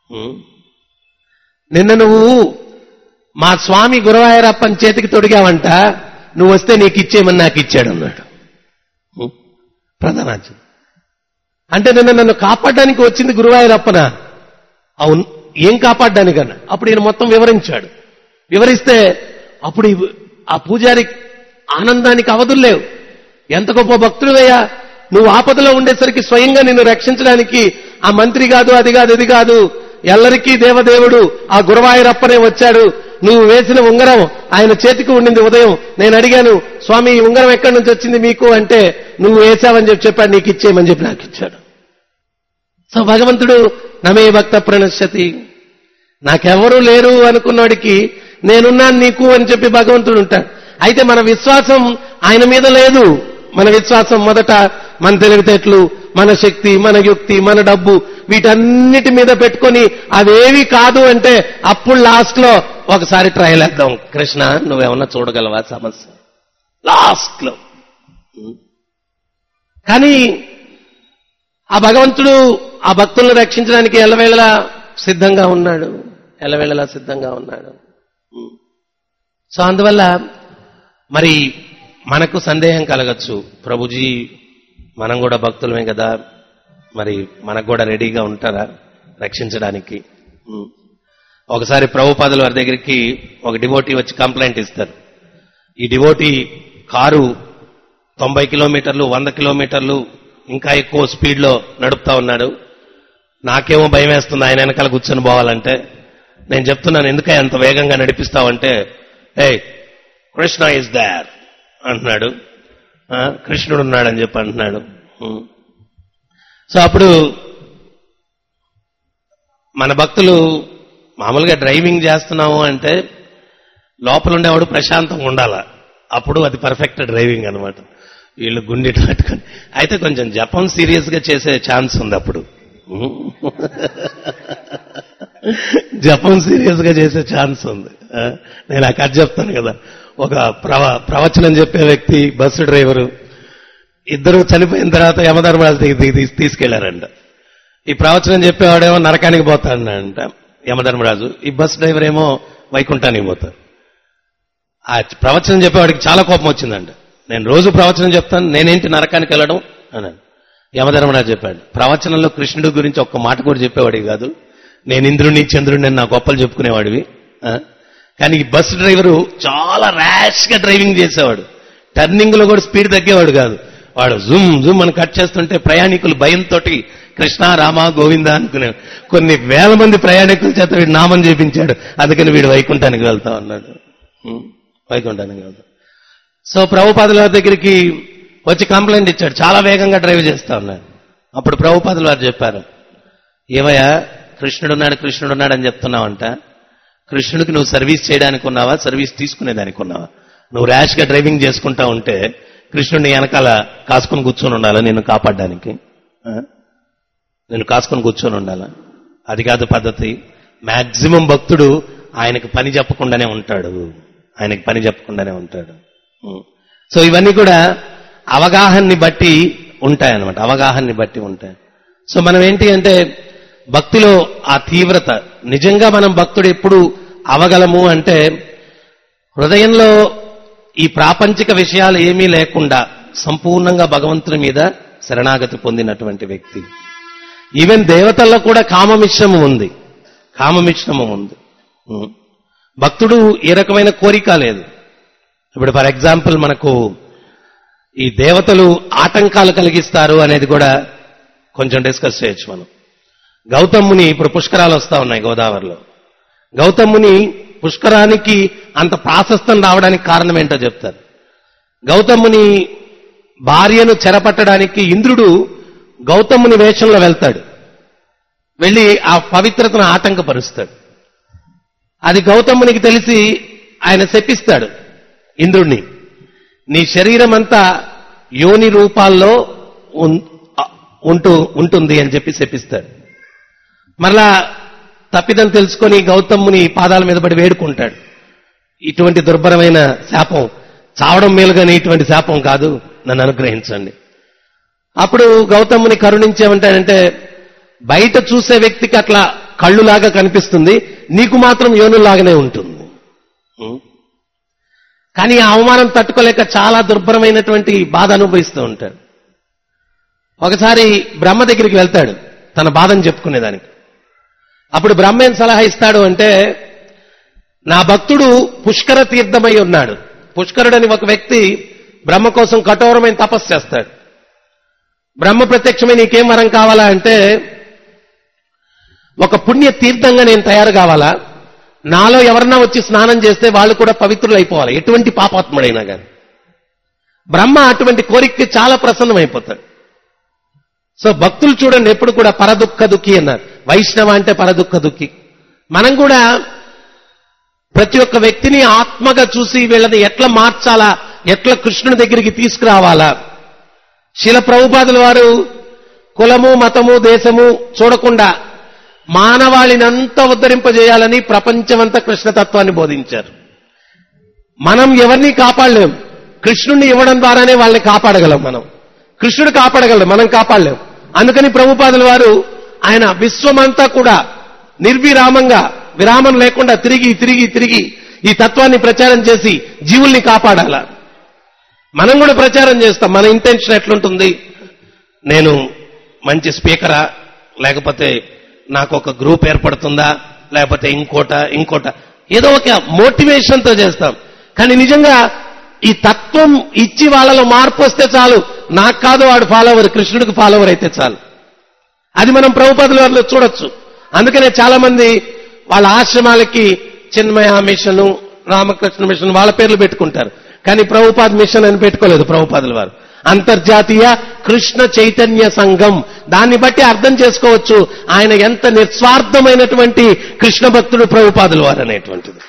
నిన్న నువ్వు మా స్వామి గురువాయూరప్పని చేతికి తొడిగావంట, నువ్వు వస్తే నీకు ఇచ్చేయమని నాకు ఇచ్చాడు అన్నాడు ప్రధానాచార్య. అంటే నిన్న నన్ను కాపాడడానికి వచ్చింది గురువాయూరప్పనా? అవును, ఏం కాపాడడానికన్నా? అప్పుడు ఈయన మొత్తం వివరించాడు. వివరిస్తే అప్పుడు ఆ పూజారి ఆనందానికి అవధుల్లేవు. ఎంత గొప్ప భక్తుడివయ్యా, నువ్వు ఆపదలో ఉండేసరికి స్వయంగా నిన్ను రక్షించడానికి ఆ మంత్రి కాదు, అది కాదు, ఇది కాదు, ఎల్లరికీ దేవదేవుడు ఆ గురువాయూరప్పనే వచ్చాడు. నువ్వు వేసిన ఉంగరం ఆయన చేతికి ఉండింది ఉదయం. నేను అడిగాను, స్వామి ఈ ఉంగరం ఎక్కడి నుంచి వచ్చింది మీకు అంటే, నువ్వు వేశావని చెప్పాడు, నీకు ఇచ్చేయమని చెప్పి నాకు ఇచ్చాడు. సో భగవంతుడు నమే భక్త ప్రణశ్యతి, నాకెవరూ లేరు అనుకున్నవాడికి నేనున్నాను నీకు అని చెప్పి భగవంతుడు ఉంటాడు. అయితే మన విశ్వాసం ఆయన మీద లేదు. మన విశ్వాసం మొదట మన తెలివితేటలు, మన శక్తి, మన యుక్తి, మన డబ్బు, వీటన్నిటి మీద పెట్టుకొని అవేవి కాదు అంటే అప్పుడు లాస్ట్ లో ఒకసారి ట్రయల్ వేద్దాం, కృష్ణ నువ్వేమన్నా చూడగలవా సమస్య లాస్ట్ లో. కానీ ఆ భగవంతుడు ఆ భక్తులను రక్షించడానికి ఎల్లవేళలా సిద్ధంగా ఉన్నాడు, ఎల్లవేళలా సిద్ధంగా ఉన్నాడు. సో అందువల్ల మరి మనకు సందేహం కలగచ్చు, ప్రభుజీ మనం కూడా భక్తులమే కదా, మరి మనకు కూడా రెడీగా ఉంటారా రక్షించడానికి? ఒకసారి ప్రభుపాదుల వారి దగ్గరికి ఒక డివోటీ వచ్చి కంప్లైంట్ ఇస్తారు. ఈ డివోటీ కారు 90 కిలోమీటర్లు 100 కిలోమీటర్లు ఇంకా ఎక్కువ స్పీడ్లో నడుపుతా ఉన్నాడు. నాకేమో భయం వేస్తుంది ఆయన వెనకాల కూర్చొని పోవాలంటే. నేను చెప్తున్నాను, ఎందుకే అంత వేగంగా నడిపిస్తావంటే, ఏ కృష్ణ ఈజ్ దేర్ అంటున్నాడు, కృష్ణుడు ఉన్నాడని చెప్పి అంటున్నాడు. సో అప్పుడు మన భక్తులు మామూలుగా డ్రైవింగ్ చేస్తున్నాము అంటే లోపల ఉండేవాడు ప్రశాంతంగా ఉండాలా, అప్పుడు అది పర్ఫెక్ట్ డ్రైవింగ్ అనమాట. వీళ్ళు గుండె పట్టుకొని అయితే కొంచెం జపం సీరియస్ గా చేసే ఛాన్స్ ఉంది. అప్పుడు జపం సీరియస్ గా చేసే ఛాన్స్ ఉంది. నేను ఆ కథ చెప్తాను కదా. ఒక ప్రవచనం చెప్పే వ్యక్తి, బస్సు డ్రైవరు, ఇద్దరు చనిపోయిన తర్వాత యమధర్మరాజు తీసుకెళ్లారంట. ఈ ప్రవచనం చెప్పేవాడేమో నరకానికి పోతాడంట యమధర్మరాజు, ఈ బస్ డ్రైవర్ ఏమో వైకుంఠానికి పోతాడు. ఆ ప్రవచనం చెప్పేవాడికి చాలా కోపం వచ్చిందంట. నేను రోజు ప్రవచనం చెప్తాను, నేనేంటి నరకానికి వెళ్ళడం అన్నాడు. యమధర్మరాజు చెప్పాడు, ప్రవచనంలో కృష్ణుడి గురించి ఒక్క మాట కూడా చెప్పేవాడివి కాదు, నేను ఇంద్రుడిని చంద్రుడిని నా గొప్పలు చెప్పుకునేవాడివి. కానీ ఈ బస్ డ్రైవరు చాలా ర్యాష్ గా డ్రైవింగ్ చేసేవాడు, టర్నింగ్ లో కూడా స్పీడ్ తగ్గేవాడు కాదు. వాడు జూమ్ జూమ్ అని కట్ చేస్తుంటే ప్రయాణికులు భయంతో కృష్ణ రామ గోవింద అనుకునే కొన్ని వేల మంది ప్రయాణికుల చేత వీడు నామం చేపించాడు. అందుకని వీడు వైకుంఠానికి వెళ్తా ఉన్నాడు, వైకుంఠానికి వెళ్తా. సో ప్రభుపాదుల వారి దగ్గరికి వచ్చి కంప్లైంట్ ఇచ్చాడు, చాలా వేగంగా డ్రైవ్ చేస్తా ఉన్నాడు. అప్పుడు ప్రభుపాదుల వారు చెప్పారు, ఏవయ్యా కృష్ణుడున్నాడు అని చెప్తున్నావంట, కృష్ణుడికి నువ్వు సర్వీస్ చేయడానికి ఉన్నావా, సర్వీస్ తీసుకునేదానికి ఉన్నావా? నువ్వు ర్యాష్ గా డ్రైవింగ్ చేసుకుంటా ఉంటే కృష్ణుడిని వెనకాల కాసుకొని కూర్చొని ఉండాలా నిన్ను కాపాడడానికి? నేను కాసుకొని కూర్చొని ఉండాలా? అది కాదు పద్ధతి. మాక్సిమం భక్తుడు ఆయనకు పని చెప్పకుండానే ఉంటాడు, ఆయనకు పని చెప్పకుండానే ఉంటాడు. సో ఇవన్నీ కూడా అవగాహనని బట్టి ఉంటాయన్నమాట, అవగాహనని బట్టి ఉంటాయి. సో మనం ఏంటి అంటే భక్తిలో ఆ తీవ్రత, నిజంగా మనం భక్తుడు ఎప్పుడు అవగలము అంటే హృదయంలో ఈ ప్రాపంచిక విషయాలు ఏమీ లేకుండా సంపూర్ణంగా భగవంతుని మీద శరణాగతి పొందినటువంటి వ్యక్తి. ఈవెన్ దేవతల్లో కూడా కామమిశ్రమం ఉంది, కామమిశ్రమం ఉంది. భక్తుడు ఏ రకమైన కోరిక లేదు. ఇప్పుడు ఫర్ ఎగ్జాంపుల్ మనకు ఈ దేవతలు ఆటంకాలు కలిగిస్తారు అనేది కూడా కొంచెం డిస్కస్ చేయొచ్చు మనం. గౌతముని, ఇప్పుడు పుష్కరాలు వస్తా ఉన్నాయి గోదావరిలో, గౌతముని పుష్కరానికి అంత ప్రాశస్తం రావడానికి కారణం ఏంటో చెప్తారు. గౌతముని భార్యను చెరపట్టడానికి ఇంద్రుడు గౌతముని వేషంలో వెళ్తాడు, వెళ్ళి ఆ పవిత్రతను ఆటంకపరుస్తాడు. అది గౌతమునికి తెలిసి ఆయన శపిస్తాడు ఇంద్రుడిని, నీ శరీరం అంతా యోని రూపాల్లో ఉంటుంది అని చెప్పి శపిస్తాడు. మరలా తప్పిదం తెలుసుకొని గౌతముని పాదాల మీద పడి వేడుకుంటాడు, ఇటువంటి దుర్భరమైన శాపం చావడం మేలుగానే ఇటువంటి శాపం కాదు, నన్ను అనుగ్రహించండి. అప్పుడు గౌతముని కరుణించేమంటాడంటే, బయట చూసే వ్యక్తికి అట్లా కళ్ళులాగా కనిపిస్తుంది, నీకు మాత్రం యోనులాగానే ఉంటుంది. కానీ ఆ అవమానం తట్టుకోలేక చాలా దుర్భరమైనటువంటి బాధ అనుభవిస్తూ ఉంటాడు. ఒకసారి బ్రహ్మ దగ్గరికి వెళ్తాడు తన బాధను చెప్పుకునేదానికి. అప్పుడు బ్రహ్మ ఏం సలహా ఇస్తాడు అంటే, నా భక్తుడు పుష్కర తీర్థమై ఉన్నాడు. పుష్కరుడని ఒక వ్యక్తి బ్రహ్మ కోసం కఠోరమైన తపస్సు చేస్తాడు. బ్రహ్మ ప్రత్యక్షమై నీకేం వరం కావాలా అంటే, ఒక పుణ్య తీర్థంగా నేను తయారు కావాలా, నాలో ఎవరన్నా వచ్చి స్నానం చేస్తే వాళ్ళు కూడా పవిత్రులు అయిపోవాలి, ఎటువంటి పాపాత్ముడైనా కానీ. బ్రహ్మ అటువంటి కోరికకి చాలా ప్రసన్నమైపోతాడు. సో భక్తులు చూడండి ఎప్పుడు కూడా పరదుఃఖ దుఃఖి అన్నారు. వైష్ణవ అంటే పరదుఃఖ దుఃఖి. మనం కూడా ప్రతి ఒక్క వ్యక్తిని ఆత్మగా చూసి వీళ్ళని ఎట్లా మార్చాలా, ఎట్లా కృష్ణుని దగ్గరికి తీసుకురావాలా. శిల ప్రభుపాదుల వారు కులము మతము దేశము చూడకుండా మానవాళినంతా ఉద్ధరింపజేయాలని ప్రపంచమంతా కృష్ణతత్వాన్ని బోధించారు. మనం ఎవరిని కాపాడలేం, కృష్ణుణ్ణి ఇవ్వడం ద్వారానే వాళ్ళని కాపాడగలం. మనం కృష్ణుడు కాపాడగలం, మనం కాపాడలేం. అందుకని ప్రభుపాదుల వారు ఆయన విశ్వమంతా కూడా నిర్విరామంగా విరామం లేకుండా తిరిగి తిరిగి తిరిగి ఈ తత్వాన్ని ప్రచారం చేసి జీవుల్ని కాపాడాల. మనం కూడా ప్రచారం చేస్తాం. మన ఇంటెన్షన్ ఎట్లుంటుంది, నేను మంచి స్పీకరా, లేకపోతే నాకు ఒక గ్రూప్ ఏర్పడుతుందా, లేకపోతే ఇంకోట ఏదో ఒక మోటివేషన్తో చేస్తాం. కానీ నిజంగా ఈ తత్వం ఇచ్చి వాళ్ళలో మార్పు వస్తే చాలు. నాకు కాదు వాడు ఫాలోవర్, కృష్ణుడికి ఫాలోవర్ అయితే చాలు. అది మనం ప్రభుపాదుల వారిలో చూడొచ్చు. అందుకనే చాలా మంది వాళ్ళ ఆశ్రమాలకి చిన్మయ మిషన్, రామకృష్ణ మిషన్ వాళ్ళ పేర్లు పెట్టుకుంటారు. కానీ ప్రభుపాద్ మిషన్ అని పెట్టుకోలేదు ప్రభుపాదుల వారు. అంతర్జాతీయ కృష్ణ చైతన్య సంఘం. దాన్ని బట్టి అర్థం చేసుకోవచ్చు ఆయన ఎంత నిస్వార్థమైనటువంటి కృష్ణ భక్తుడు ప్రభుపాదుల వారు అనేటువంటిది.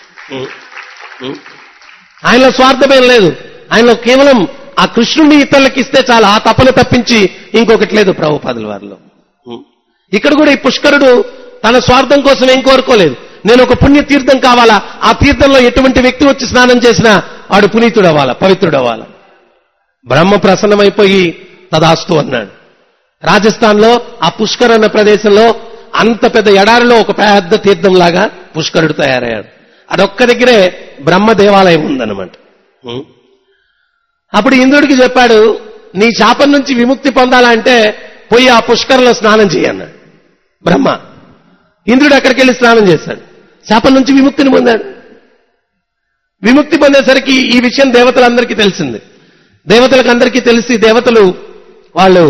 ఆయనలో స్వార్థమేం లేదు. ఆయనలో కేవలం ఆ కృష్ణుడిని ఇతరులకు ఇస్తే చాలా, ఆ తపన తప్పించి ఇంకొకటి లేదు ప్రభుపాదుల వారిలో. ఇక్కడ కూడా ఈ పుష్కరుడు తన స్వార్థం కోసం ఏం కోరుకోలేదు. నేను ఒక పుణ్య తీర్థం కావాలా, ఆ తీర్థంలో ఎటువంటి వ్యక్తి వచ్చి స్నానం చేసినా వాడు పునీతుడవ్వాలా, పవిత్రుడవ్వాలా. బ్రహ్మ ప్రసన్నమైపోయి తదాస్తు అన్నాడు. రాజస్థాన్లో ఆ పుష్కర్ అన్న ప్రదేశంలో అంత పెద్ద ఎడారిలో ఒక పెద్ద తీర్థంలాగా పుష్కరుడు తయారయ్యాడు. అదొక్క దగ్గరే బ్రహ్మ దేవాలయం ఉందన్నమాట. అప్పుడు ఇంద్రుడికి చెప్పాడు, నీ శాపం నుంచి విముక్తి పొందాలంటే పోయి ఆ పుష్కరంలో స్నానం చేయన్నాడు బ్రహ్మ. ఇంద్రుడు అక్కడికి వెళ్ళి స్నానం చేశాడు, శాపం నుంచి విముక్తిని పొందాడు. విముక్తి పొందేసరికి ఈ విషయం దేవతలందరికీ తెలిసింది. దేవతలకు అందరికీ తెలిసి దేవతలు వాళ్ళు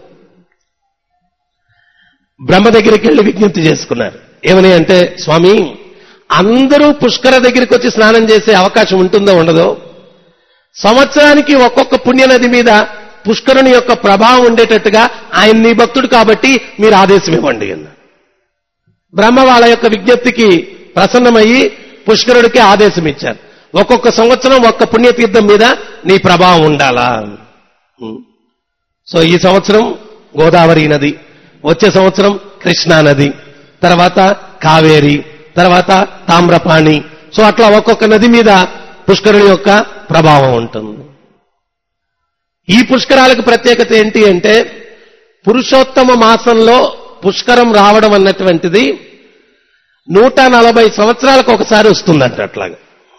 బ్రహ్మ దగ్గరికి వెళ్ళి విజ్ఞప్తి చేసుకున్నారు. ఏమని అంటే, స్వామి అందరూ పుష్కర దగ్గరికి వచ్చి స్నానం చేసే అవకాశం ఉంటుందో ఉండదో, సంవత్సరానికి ఒక్కొక్క పుణ్యనది మీద పుష్కరుని యొక్క ప్రభావం ఉండేటట్టుగా ఆయన నీ భక్తుడు కాబట్టి మీరు ఆదేశం ఇవ్వండి అన్నారు. బ్రహ్మ వాళ్ళ యొక్క విజ్ఞప్తికి ప్రసన్నమయ్యి పుష్కరుడికి ఆదేశం ఇచ్చారు. ఒక్కొక్క సంవత్సరం ఒక్క పుణ్యతీర్థం మీద నీ ప్రభావం ఉండాలా. సో ఈ సంవత్సరం గోదావరి నది, వచ్చే సంవత్సరం కృష్ణా నది, తర్వాత కావేరి, తర్వాత తామ్రపాణి. సో అట్లా ఒక్కొక్క నది మీద పుష్కరుని యొక్క ప్రభావం ఉంటుంది. ఈ పుష్కరాలకు ప్రత్యేకత ఏంటి అంటే, పురుషోత్తమ మాసంలో పుష్కరం రావడం అన్నటువంటిది 140 సంవత్సరాలకు ఒకసారి వస్తుందంట. అట్లాగా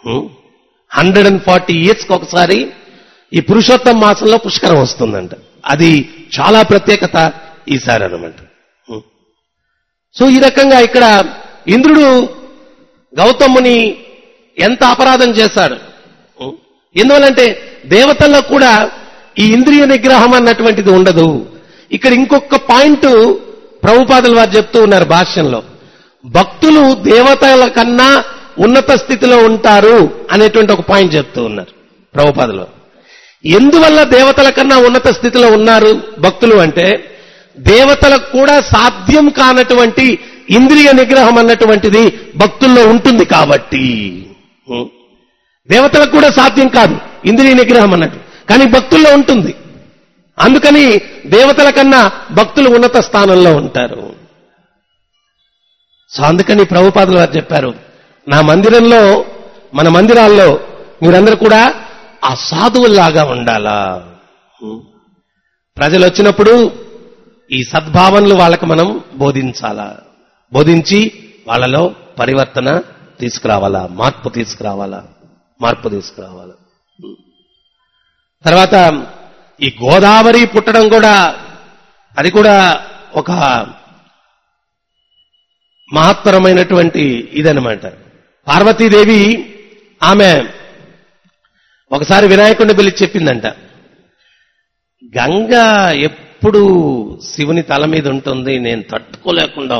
140 yearsకి ఒకసారి ఈ పురుషోత్తమ మాసంలో పుష్కరం వస్తుందంట. అది చాలా ప్రత్యేకత ఈసారి అన్నమాట. సో ఈ రకంగా ఇక్కడ ఇంద్రుడు గౌతముని ఎంత అపరాధం చేశాడు. ఎందువల్లంటే దేవతల్లో కూడా ఈ ఇంద్రియ నిగ్రహం అన్నటువంటిది ఉండదు. ఇక్కడ ఇంకొక పాయింట్ ప్రభుపాదుల వారు చెప్తూ ఉన్నారు భాష్యంలో, భక్తులు దేవతల కన్నా ఉన్నత స్థితిలో ఉంటారు అనేటువంటి ఒక పాయింట్ చెప్తూ ఉన్నారు ప్రభుపాదులు. ఎందువల్ల దేవతల కన్నా ఉన్నత స్థితిలో ఉన్నారు భక్తులు అంటే, దేవతలకు కూడా సాధ్యం కానటువంటి ఇంద్రియ నిగ్రహం అన్నటువంటిది భక్తుల్లో ఉంటుంది కాబట్టి. దేవతలకు కూడా సాధ్యం కాదు ఇంద్రియ నిగ్రహం అన్నట్టు, కానీ భక్తుల్లో ఉంటుంది. అందుకని దేవతల కన్నా భక్తులు ఉన్నత స్థానంలో ఉంటారు. సో అందుకని ప్రభుపాదులు వారు చెప్పారు, నా మందిరంలో, మన మందిరాల్లో మీరందరూ కూడా ఆ సాధువుల్లాగా ఉండాలా. ప్రజలు వచ్చినప్పుడు ఈ సద్భావనలు వాళ్ళకి మనం బోధించాలా, బోధించి వాళ్ళలో పరివర్తన తీసుకురావాలా, మార్పు తీసుకురావాలా. తర్వాత ఈ గోదావరి పుట్టడం కూడా, అది కూడా ఒక మహత్తరమైనటువంటి ఇదనమాట. పార్వతీదేవి ఆమె ఒకసారి వినాయకుడిని పిలిచి చెప్పిందంట, గంగ ఎప్పుడు శివుని తల మీద ఉంటుంది, నేను తట్టుకోలేకుండా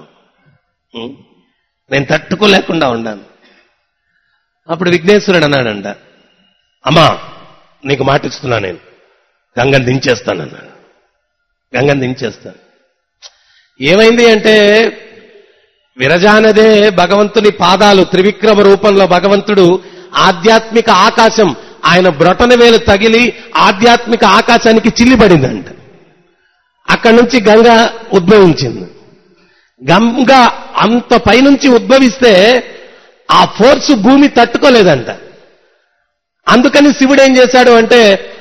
ఉన్నాను. అప్పుడు విఘ్నేశ్వరుడు అన్నాడంట, అమ్మా నీకు మాట ఇస్తున్నా, నేను గంగను దించేస్తానన్నాడు. గంగను దించేస్తాను. ఏమైంది అంటే విరజానదే భగవంతుని పాదాలు, త్రివిక్రమ రూపంలో భగవంతుడు ఆధ్యాత్మిక ఆకాశం ఆయన బ్రొటన వేలు తగిలి ఆధ్యాత్మిక ఆకాశానికి చిల్లిపడిందంట. అక్కడి నుంచి గంగ ఉద్భవించింది. గంగ అంత పైనుంచి ఉద్భవిస్తే ఆ ఫోర్సు భూమి తట్టుకోలేదంట. అందుకని శివుడు ఏం చేశాడు అంటే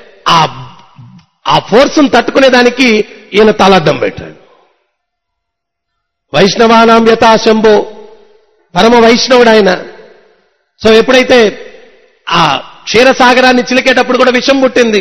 ఆ ఫోర్సును తట్టుకునేదానికి ఈయన తలడ్డం పెట్టాడు. వైష్ణవానాం యథాశంభో, పరమ వైష్ణవుడు ఆయన. సో ఎప్పుడైతే ఆ క్షీరసాగరాన్ని చిలికేటప్పుడు కూడా విషం పుట్టింది.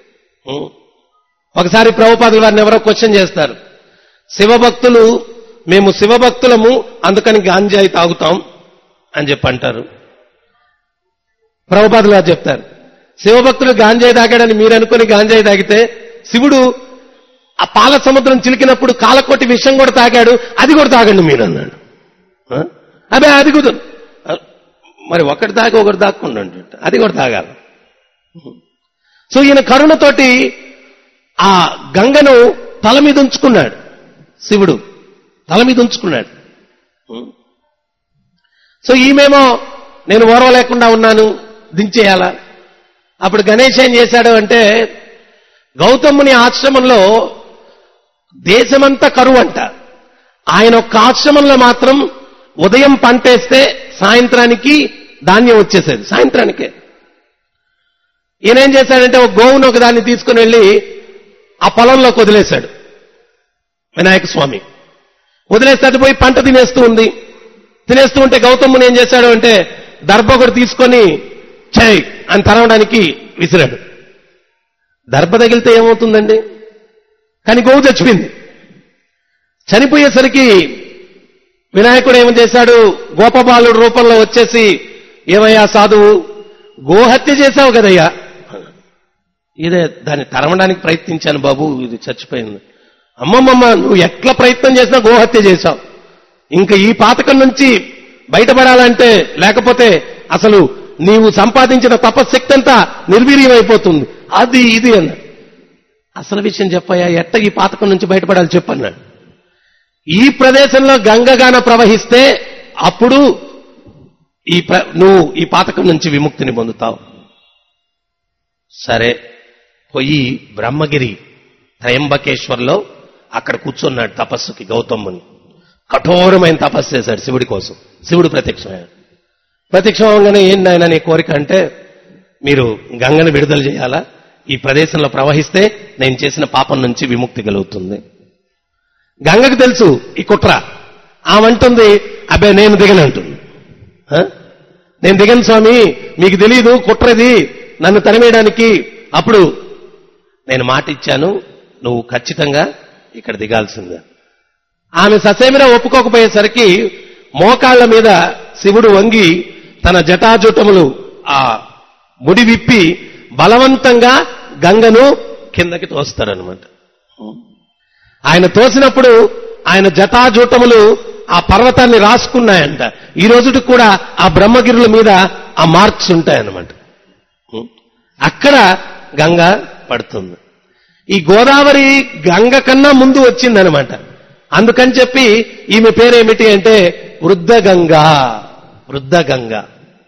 ఒకసారి ప్రభుపాదుల వారిని ఎవరో క్వశ్చన్ చేస్తారు, శివభక్తులు, మేము శివభక్తులము అందుకని గాంజాయి తాగుతాం అని చెప్పి అంటారు. ప్రభుపాదులు వారు చెప్తారు, శివభక్తులు గాంజాయి తాగాడని మీరు అనుకుని గాంజాయి తాగితే శివుడు ఆ పాల సముద్రం చిలికినప్పుడు కాలకోటి విషం కూడా తాగాడు, అది కూడా తాగండి మీరు అన్నాడు. అదే అది కూడా మరి ఒకటి తాగి ఒకటి తాగకుండా అది కూడా తాగాలి. సో ఈయన కరుణతోటి ఆ గంగను తల మీద ఉంచుకున్నాడు. శివుడు తల మీద ఉంచుకున్నాడు. సో ఈమెమో నేను ఓర్వలేకుండా ఉన్నాను, దించేయాలా. అప్పుడు గణేష్ ఏం చేశాడు అంటే, గౌతముని ఆశ్రమంలో దేశమంతా కరువు అంట, ఆయన ఒక్క ఆశ్రమంలో మాత్రం ఉదయం పంటేస్తే సాయంత్రానికి ధాన్యం వచ్చేసేది, సాయంత్రానికే. ఈయనేం చేశాడంటే ఒక గోవును ఒక దాన్ని తీసుకుని వెళ్ళి ఆ పొలంలోకి వదిలేశాడు. వినాయక స్వామి వదిలేస్తే అది పోయి పంట తినేస్తూ ఉంటే గౌతముని ఏం చేశాడు అంటే దర్భ ఒకటి తీసుకొని చేయి అని తరవడానికి విసిరాడు. దర్భ తగిలితే ఏమవుతుందండి? కానీ గోవు చచ్చిపోయింది. చనిపోయేసరికి వినాయకుడు ఏమని చేశాడు, గోపబాలుడు రూపంలో వచ్చేసి, ఏమయ్యా సాధువు, గోహత్య చేశావు కదయ్యా. ఇదే దాన్ని తరవడానికి ప్రయత్నించాను బాబు, ఇది చచ్చిపోయింది. అమ్మమ్మమ్మ, నువ్వు ఎట్లా ప్రయత్నం చేసినా గోహత్య చేశావు, ఇంకా ఈ పాతకం నుంచి బయటపడాలంటే, లేకపోతే అసలు నీవు సంపాదించిన తపశక్తి అంతా నిర్వీర్యం అయిపోతుంది, అది ఇది అన్నాడు. అసలు విషయం చెప్పయ్యా, ఎట్ట ఈ పాతకం నుంచి బయటపడాలి చెప్పన్నాడు. ఈ ప్రదేశంలో గంగగాన ప్రవహిస్తే అప్పుడు నువ్వు ఈ పాతకం నుంచి విముక్తిని పొందుతావు. సరే, పోయి బ్రహ్మగిరి త్రయంబకేశ్వర్లో అక్కడ కూర్చున్నాడు తపస్సుకి. గౌతముని కఠోరమైన తపస్సు చేశాడు శివుడి కోసం. శివుడు ప్రత్యక్షమయ్యాడు. ప్రత్యక్షంగానే ఏంటి ఆయన నీ కోరిక అంటే, మీరు గంగను విడుదల చేయాలా, ఈ ప్రదేశంలో ప్రవహిస్తే నేను చేసిన పాపం నుంచి విముక్తి కలుగుతుంది. గంగకు తెలుసు ఈ కుట్ర. ఆమంటుంది, అబ్బే నేను దిగనంటుంది. నేను దిగను స్వామి, మీకు తెలియదు కుట్రది నన్ను తరిమేయడానికి. అప్పుడు నేను మాట ఇచ్చాను, నువ్వు ఖచ్చితంగా ఇక్కడ దిగాల్సిందే. ఆమె ససేమిరా ఒప్పుకోకపోయేసరికి మోకాళ్ల మీద శివుడు వంగి తన జటాజుటములు ఆ ముడి విప్పి బలవంతంగా గంగను కిందకి తోస్తారనమాట. ఆయన తోసినప్పుడు ఆయన జటాజూటములు ఆ పర్వతాన్ని రాసుకున్నాయంట. ఈ రోజుకి కూడా ఆ బ్రహ్మగిరుల మీద ఆ మార్క్స్ ఉంటాయన్నమాట. అక్కడ గంగ పడుతుంది. ఈ గోదావరి గంగ కన్నా ముందు వచ్చిందనమాట. అందుకని చెప్పి ఈమె పేరేమిటి అంటే వృద్ధగంగా. వృద్ధగంగా.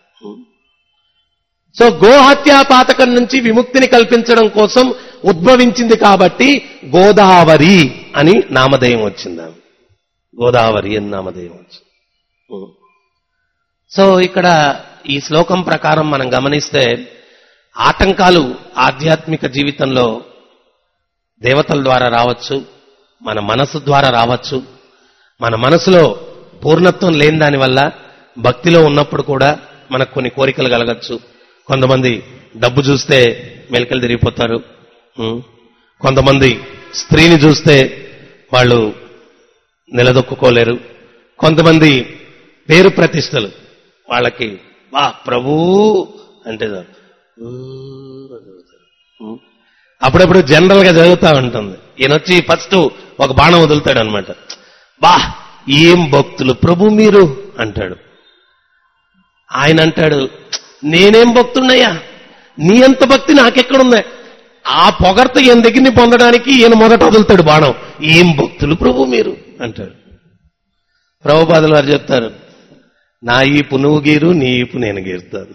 సో గోహత్యా పాతకం నుంచి విముక్తిని కల్పించడం కోసం ఉద్భవించింది కాబట్టి గోదావరి అని నామధేయం వచ్చింది. గోదావరి అని నామధేయం వచ్చింది. సో ఇక్కడ ఈ శ్లోకం ప్రకారం మనం గమనిస్తే ఆటంకాలు ఆధ్యాత్మిక జీవితంలో దేవతల ద్వారా రావచ్చు, మన మనసు ద్వారా రావచ్చు. మన మనసులో పూర్ణత్వం లేని దానివల్ల భక్తిలో ఉన్నప్పుడు కూడా మనకు కొన్ని కోరికలు కలగచ్చు. కొంతమంది డబ్బు చూస్తే మెలికలు తిరిగిపోతారు. కొంతమంది స్త్రీని చూస్తే వాళ్ళు నిలదొక్కుకోలేరు. కొంతమంది పేరు ప్రతిష్టలు వాళ్ళకి వా ప్రభు అంటే అప్పుడప్పుడు జనరల్ గా జరుగుతూ ఉంటుంది. ఈయనొచ్చి ఫస్ట్ ఒక బాణం వదులుతాడు అనమాట. బా ఏం భక్తులు ప్రభు మీరు అంటాడు. ఆయన అంటాడు, నేనేం భక్తున్నయ్యా, నీ అంత భక్తి నాకెక్కడుందా? ఆ పొగర్త ఈయన దగ్గరని పొందడానికి ఈయన మొదట వదులుతాడు బాణం. ఏం భక్తులు ప్రభు మీరు అంటాడు. ప్రభుపాదులు వారు చెప్తారు, నా ఈపు నువ్వు గీరు, నీ ఈపు నేను గీరుతాను.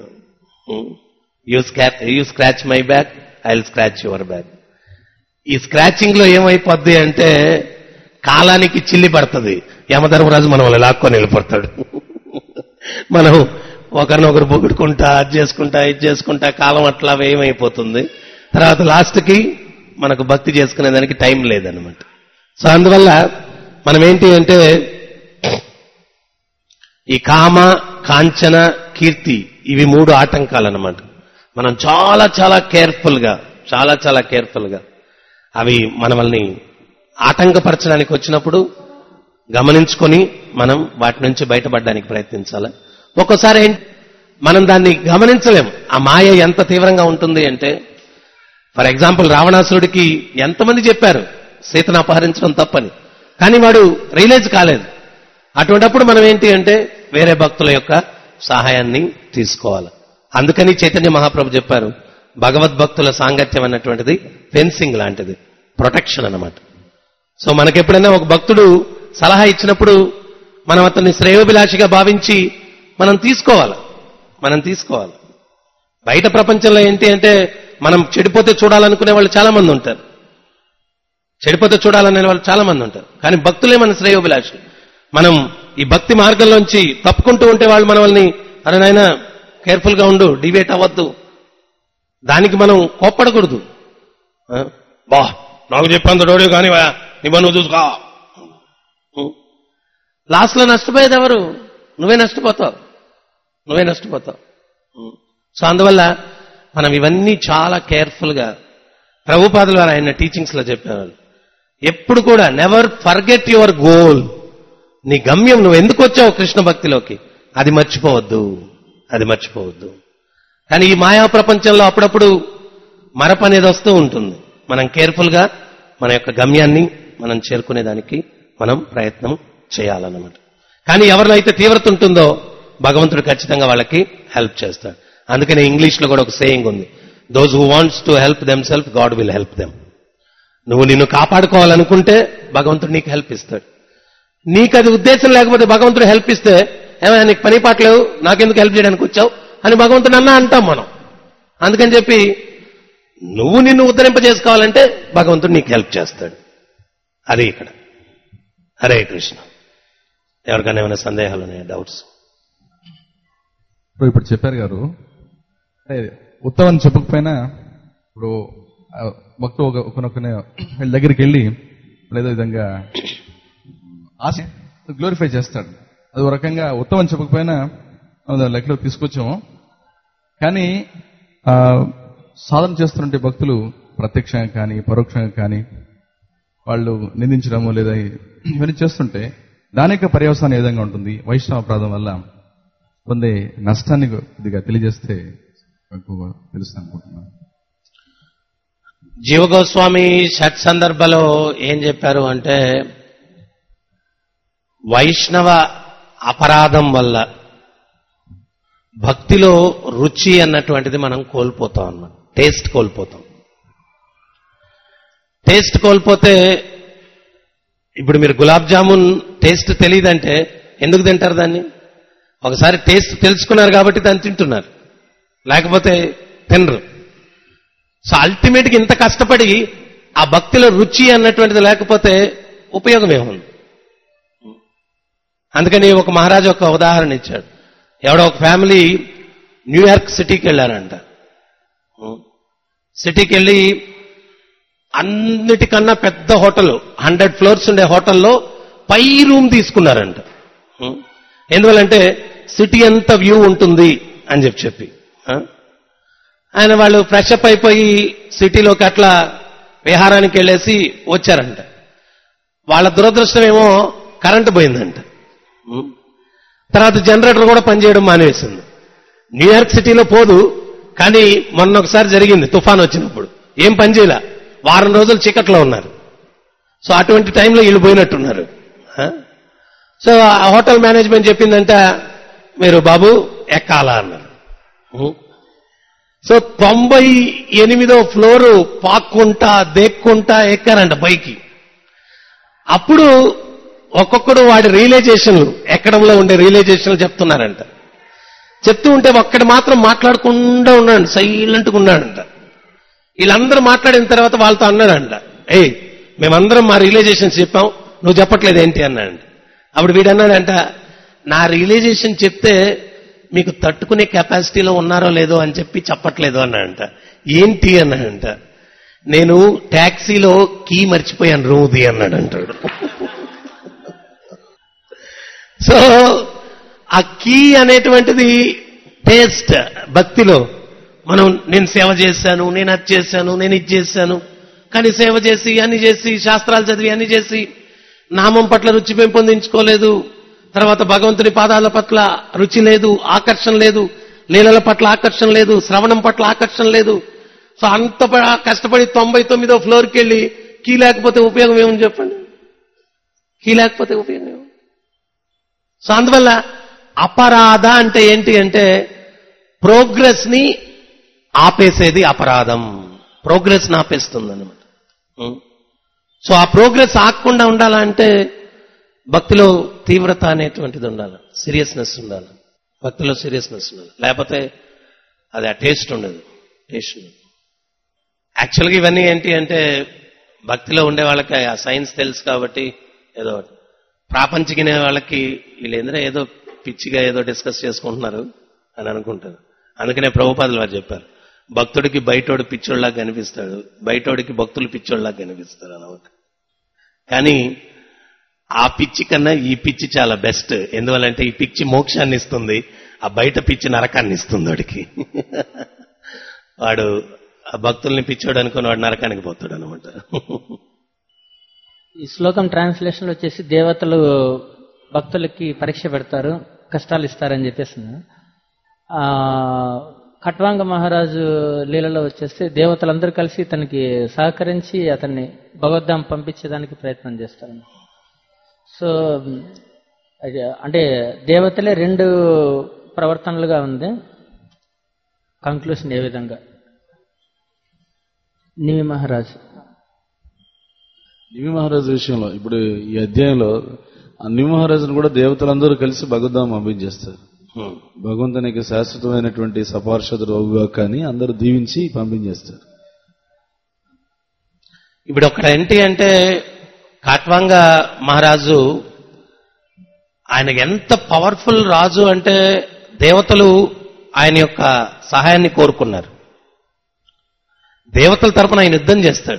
You scratch my back, I will scratch your back. ఈ స్క్రాచింగ్ లో ఏమైపోద్ది అంటే కాలానికి చిల్లి పడుతుంది. యమధర్మరాజు మనం వాళ్ళు లాక్కొని వెళ్ళిపోతాడు. మనం ఒకరినొకరు పొగుడుకుంటా, అది చేసుకుంటా, ఇది చేసుకుంటా కాలం అట్లా ఏమైపోతుంది. తర్వాత లాస్ట్కి మనకు భక్తి చేసుకునే దానికి టైం లేదనమాట. సో అందువల్ల మనం ఏంటి అంటే ఈ కామ, కాంచన, కీర్తి ఇవి 3 ఆటంకాలు అన్నమాట. మనం చాలా చాలా కేర్ఫుల్ గా అవి మనల్ని ఆటంకపరచడానికి వచ్చినప్పుడు గమనించుకొని మనం వాటి నుంచి బయటపడడానికి ప్రయత్నించాలి. ఒక్కోసారి మనం దాన్ని గమనించలేం. ఆ మాయ ఎంత తీవ్రంగా ఉంటుంది అంటే, ఫర్ ఎగ్జాంపుల్ రావణాసురుడికి ఎంతమంది చెప్పారు సీతను అపహరించడం తప్పని, కానీ వాడు రియలైజ్ కాలేదు. అటువంటిప్పుడు మనం ఏంటి అంటే వేరే భక్తుల యొక్క సహాయాన్ని తీసుకోవాలి. అందుకని చైతన్య మహాప్రభు చెప్పారు, భగవద్భక్తుల సాంగత్యం అన్నటువంటిది ఫెన్సింగ్ లాంటిది, ప్రొటెక్షన్ అన్నమాట. సో మనకెప్పుడైనా ఒక భక్తుడు సలహా ఇచ్చినప్పుడు మనం అతన్ని శ్రేయోభిలాషిగా భావించి మనం తీసుకోవాలి. బయట ప్రపంచంలో ఏంటి అంటే మనం చెడిపోతే చూడాలనుకునే వాళ్ళు చాలా మంది ఉంటారు, కానీ భక్తులే మన శ్రేయోభిలాషి. మనం ఈ భక్తి మార్గంలోంచి తప్పుకుంటూ ఉంటే వాళ్ళు మనల్ని అరే నాయనా కేర్ఫుల్ గా ఉండు, డివేట్ అవ్వద్దు, దానికి మనం కోప్పడకూడదు. బా నాకు చెప్పాను డోడే కానీ నువ్వు చూసుకో. లాస్ట్ లో నష్టపోయేది ఎవరు? నువ్వే నష్టపోతావు. సో అందువల్ల మనం ఇవన్నీ చాలా కేర్ఫుల్ గా ప్రభుపాదులు వారు ఆయన టీచింగ్స్ లో చెప్పేవాళ్ళు. ఎప్పుడు కూడా నెవర్ ఫర్గెట్ యువర్ గోల్. నీ గమ్యం, నువ్వు ఎందుకు వచ్చావు కృష్ణ భక్తిలోకి, అది మర్చిపోవద్దు. కానీ ఈ మాయా ప్రపంచంలో అప్పుడప్పుడు మరపు అనేది వస్తూ ఉంటుంది. మనం కేర్ఫుల్ గా మన యొక్క గమ్యాన్ని మనం చేరుకునేదానికి మనం ప్రయత్నం చేయాలన్నమాట. కానీ ఎవరినైతే తీవ్రత ఉంటుందో భగవంతుడు ఖచ్చితంగా వాళ్ళకి హెల్ప్ చేస్తాడు. అందుకని ఇంగ్లీష్ లో కూడా ఒక సేయింగ్ ఉంది, those who wants to help them self god will help them. నువ్వు నిన్ను కాపాడుకోవాలనుకుంటే భగవంతుడు నీకు హెల్ప్ ఇస్తాడు. నీకు అది ఉద్దేశం లేకపోతే భగవంతుడు హెల్ప్ ఇస్తే ఏమైనా నీకు పని పాటలేవు, నాకెందుకు హెల్ప్ చేయడానికి వచ్చావు అని భగవంతుడు అంటాం మనం. అందుకని చెప్పి నువ్వు నిన్ను ఉద్ధరింపజేసుకోవాలంటే భగవంతుడు నీకు హెల్ప్ చేస్తాడు. అది ఇక్కడ. హరే కృష్ణ. ఎవరికైనా ఏమైనా సందేహాలు ఉన్నాయా, డౌట్స్? ఇప్పుడు చెప్పారు గారు, ఉత్తమని చెప్పకపోయినా ఇప్పుడు భక్తుడు ఒకనొకనే వీళ్ళ దగ్గరికి వెళ్ళి ఏదో విధంగా ఆశ గ్లోరిఫై చేస్తాడు. అది ఒక రకంగా ఉత్తమని చెప్పకపోయినా లెక్కలో తీసుకొచ్చాము. కానీ సాధన చేస్తున్నట్టు భక్తులు ప్రత్యక్షంగా కానీ పరోక్షంగా కానీ వాళ్ళు నిందించడము లేదా ఇవన్నీ చేస్తుంటే దాని యొక్క పర్యవసానం ఏ విధంగా ఉంటుంది? వైష్ణవ అపరాధం వల్ల పొందే నష్టాన్ని కొద్దిగా తెలియజేస్తే తెలుస్తుంది అనుకుంటున్నాను. జీవగోస్వామి షట్ సందర్భంలో ఏం చెప్పారు అంటే, వైష్ణవ అపరాధం వల్ల భక్తిలో రుచి అన్నటువంటిది మనం కోల్పోతాం అన్నమాట. టేస్ట్ కోల్పోతే ఇప్పుడు మీరు గులాబ్ జామున్ టేస్ట్ తెలియదంటే ఎందుకు తింటారు దాన్ని? ఒకసారి టేస్ట్ తెలుసుకున్నారు కాబట్టి దాన్ని తింటున్నారు, లేకపోతే తినరు. సో అల్టిమేట్ గా ఇంత కష్టపడి ఆ భక్తిలో రుచి అన్నటువంటిది లేకపోతే ఉపయోగం ఏముంది? అందుకని ఒక మహారాజు ఒక ఉదాహరణ ఇచ్చాడు. ఎవడో ఒక ఫ్యామిలీ న్యూయార్క్ సిటీకి వెళ్ళారంట. సిటీకి వెళ్ళి అన్నిటికన్నా పెద్ద హోటల్ 100 floors ఉండే హోటల్లో పై రూమ్ తీసుకున్నారంట. ఎందువల్లంటే సిటీ అంతా వ్యూ ఉంటుంది అని చెప్పి ఆయన వాళ్ళు ఫ్రెష్ అప్ అయిపోయి సిటీలోకి అట్లా విహారానికి వెళ్ళేసి వచ్చారంట. వాళ్ళ దురదృష్టం ఏమో కరెంటు పోయిందంట. తర్వాత జనరేటర్ కూడా పనిచేయడం మానేసింది. న్యూయార్క్ సిటీలో పోదు, కానీ మొన్న ఒకసారి జరిగింది తుఫాన్ వచ్చినప్పుడు ఏం పనిచేయలే, వారం రోజులు చీకట్లో ఉన్నారు. సో అటువంటి టైంలో వీళ్ళు పోయినట్టున్నారు. సో ఆ హోటల్ మేనేజ్మెంట్ చెప్పిందంట, మీరు బాబు ఎక్కాలా అన్నారు. సో 98వ ఫ్లోరు పాక్కుంటా దేక్కుంటా ఎక్కారంట పైకి. అప్పుడు ఒక్కొక్కడు వాడి రియలైజేషన్లు ఎక్కడంలో ఉండే రియలైజేషన్లు చెప్తున్నారంట. చెప్తూ ఉంటే ఒక్కడు మాత్రం మాట్లాడకుండా ఉన్నాడు, సైలెంట్గా ఉన్నాడంట. వీళ్ళందరూ మాట్లాడిన తర్వాత వాళ్ళతో అన్నాడంట, మేమందరం మా రియలైజేషన్స్ చెప్పాం, నువ్వు చెప్పట్లేదు ఏంటి అన్నాడంట. అప్పుడు వీడన్నాడంట, నా రియలైజేషన్ చెప్తే మీకు తట్టుకునే కెపాసిటీలో ఉన్నారో లేదో అని చెప్పి చెప్పట్లేదు అన్నాడంట. ఏంటి అన్నాడంట, నేను ట్యాక్సీలో కీ మర్చిపోయాను రూమ్ది అన్నాడంటాడు. సో ఆ కీ అనేటువంటిది టేస్ట్ భక్తిలో మనం నేను సేవ చేశాను, నేను అది చేశాను, నేను ఇది చేశాను, కానీ సేవ చేసి అన్ని చేసి శాస్త్రాలు చదివి అన్ని చేసి నామం పట్ల రుచి పెంపొందించుకోలేదు, తర్వాత భగవంతుని పాదాల పట్ల రుచి లేదు, ఆకర్షణ లేదు, లీలల పట్ల ఆకర్షణ లేదు, శ్రవణం పట్ల ఆకర్షణ లేదు. సో అంత కష్టపడి 99వ ఫ్లోర్కి వెళ్ళి కీ లేకపోతే ఉపయోగం ఏమని చెప్పండి, కీ లేకపోతే ఉపయోగం ఏమో. సో అందువల్ల అపరాధ అంటే ఏంటి అంటే ప్రోగ్రెస్ ని ఆపేసేది అపరాధం, ప్రోగ్రెస్ ని ఆపేస్తుంది అనమాట. సో ఆ ప్రోగ్రెస్ ఆగకుండా ఉండాలంటే భక్తిలో తీవ్రత అనేటువంటిది ఉండాలి, సీరియస్నెస్ ఉండాలి, భక్తిలో సీరియస్నెస్ ఉండాలి, లేకపోతే అది ఆ టేస్ట్ ఉండదు. యాక్చువల్గా ఇవన్నీ ఏంటి అంటే భక్తిలో ఉండే వాళ్ళకి ఆ సైన్స్ తెలుసు కాబట్టి ఏదో ప్రాపంచికనే వాళ్ళకి వీళ్ళేంద్రా ఏదో పిచ్చిగా ఏదో డిస్కస్ చేసుకుంటున్నారు అని అనుకుంటారు. అందుకనే ప్రభుపాదులు వారు చెప్పారు, భక్తుడికి బయటోడు పిచ్చోళ్ళలాగా కనిపిస్తాడు, బయటోడికి భక్తులు పిచ్చోళ్ళలాగా కనిపిస్తారు అన్నమాట. కానీ ఆ పిచ్చి కన్నా ఈ పిచ్చి చాలా బెస్ట్. ఎందువల్లంటే ఈ పిచ్చి మోక్షాన్ని ఇస్తుంది, ఆ బయట పిచ్చి నరకాన్ని ఇస్తుంది వాడికి. వాడు ఆ భక్తుల్ని పిచ్చోడు అనుకుని వాడు నరకానికి పోతాడు అనమాట. ఈ శ్లోకం ట్రాన్స్లేషన్ వచ్చేసి దేవతలు భక్తులకి పరీక్ష పెడతారు, కష్టాలు ఇస్తారని చెప్పేసి. ఖట్వాంగ మహారాజు లీలలో వచ్చేస్తే దేవతలందరూ కలిసి తనకి సహకరించి అతన్ని భగవద్ధాం పంపించేదానికి ప్రయత్నం చేస్తారు. సో అంటే దేవతలే 2 ప్రవర్తనలుగా ఉంది. కంక్లూషన్ ఏ విధంగా? నిమి మహారాజు విషయంలో ఇప్పుడు ఈ అధ్యాయంలో నిమి మహారాజును కూడా దేవతలందరూ కలిసి భగవద్ధాం పంపించేస్తారు. భగవంతునికి శాశ్వతమైనటువంటి సపార్షదుడు అవుగాక అని అందరూ దీవించి పంపించేస్తారు. ఇప్పుడు ఒకటి ఏంటి అంటే ఖట్వాంగ మహారాజు ఆయన ఎంత పవర్ఫుల్ రాజు అంటే దేవతలు ఆయన యొక్క సహాయాన్ని కోరుకున్నారు. దేవతల తరపున ఆయన యుద్ధం చేస్తాడు.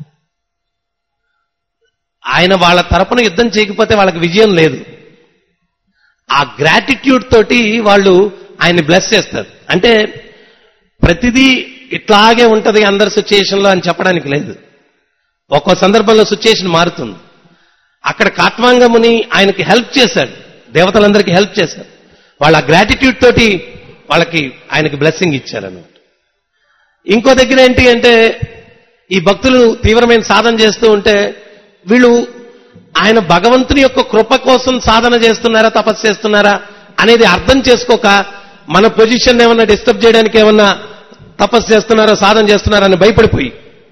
ఆయన వాళ్ళ తరపున యుద్ధం చేయకపోతే వాళ్ళకి విజయం లేదు. ఆ గ్రాటిట్యూడ్ తోటి వాళ్ళు ఆయన్ని బ్లెస్ చేస్తారు. అంటే ప్రతిదీ ఇట్లాగే ఉంటది అందరి సిచ్యుయేషన్లో అని చెప్పడానికి లేదు. ఒక్కో సందర్భంలో సిచ్యుయేషన్ మారుతుంది. అక్కడ ఖట్వాంగముని ఆయనకి హెల్ప్ చేశాడు, దేవతలందరికీ హెల్ప్ చేశారు. వాళ్ళ గ్రాటిట్యూడ్ తోటి వాళ్ళకి ఆయనకి బ్లెస్సింగ్ ఇచ్చారన్నమాట. ఇంకో దగ్గర ఏంటి అంటే ఈ భక్తులు తీవ్రమైన సాధన చేస్తూ ఉంటే వీళ్ళు ఆయన భగవంతుని యొక్క కృప కోసం సాధన చేస్తున్నారా తపస్సు చేస్తున్నారా అనేది అర్థం చేసుకోక మన పొజిషన్ ఏమన్నా డిస్టర్బ్ చేయడానికి ఏమన్నా తపస్సు చేస్తున్నారా సాధన చేస్తున్నారా అని భయపడిపోయి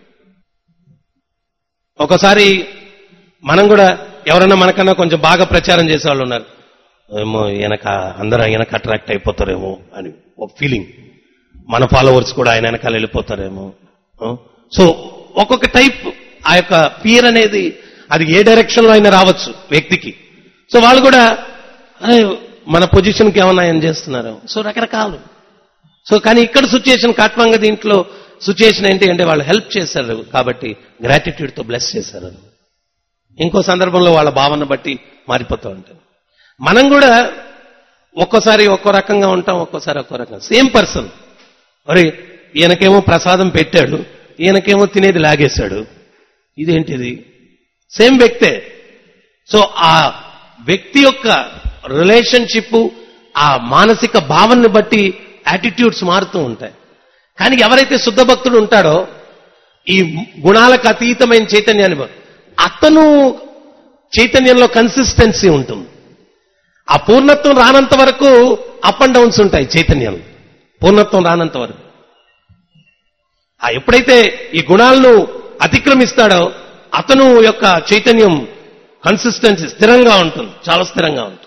ఒకసారి మనం కూడా ఎవరన్నా మనకన్నా కొంచెం బాగా ప్రచారం చేసేవాళ్ళు ఉన్నారు, ఏమో అందరూ వెనక అట్రాక్ట్ అయిపోతారేమో అని ఒక ఫీలింగ్, మన ఫాలోవర్స్ కూడా ఆయన వెనకాల వెళ్ళిపోతారేమో. సో ఒక్కొక్క టైప్ ఆ యొక్క ఫియర్ అనేది అది ఏ డైరెక్షన్ లో అయినా రావచ్చు వ్యక్తికి. సో వాళ్ళు కూడా మన పొజిషన్కి ఏమన్నా ఏం చేస్తున్నారు, సో రకరకాలు. సో కానీ ఇక్కడ సిచ్యుయేషన్ ఖట్వాంగ దీంట్లో సిచ్యుయేషన్ ఏంటి అంటే వాళ్ళు హెల్ప్ చేశారు కాబట్టి గ్రాటిట్యూడ్ తో బ్లెస్ చేశారు. ఇంకో సందర్భంలో వాళ్ళ భావన బట్టి మారిపోతూ ఉంటారు. మనం కూడా ఒక్కోసారి ఒక్కో రకంగా ఉంటాం, ఒక్కోసారి ఒక్కో రకంగా. సేమ్ పర్సన్, మరి ఈయనకేమో ప్రసాదం పెట్టాడు, ఈయనకేమో తినేది లాగేశాడు, ఇదేంటిది? సేమ్ వ్యక్తే. సో ఆ వ్యక్తి యొక్క రిలేషన్షిప్, ఆ మానసిక భావనని బట్టి యాటిట్యూడ్స్ మారుతూ ఉంటాయి. కానీ ఎవరైతే శుద్ధ భక్తుడు ఉంటాడో, ఈ గుణాలకు అతీతమైన చైతన్యాన్ని, అతను చైతన్యంలో కన్సిస్టెన్సీ ఉంటుంది. ఆ పూర్ణత్వం రానంత వరకు అప్ అండ్ డౌన్స్ ఉంటాయి చైతన్యంలో, పూర్ణత్వం రానంత వరకు. ఆ ఎప్పుడైతే ఈ గుణాలను అతిక్రమిస్తాడో అతను యొక్క చైతన్యం కన్సిస్టెన్సీ స్థిరంగా ఉంటుంది, చాలా స్థిరంగా ఉంటుంది.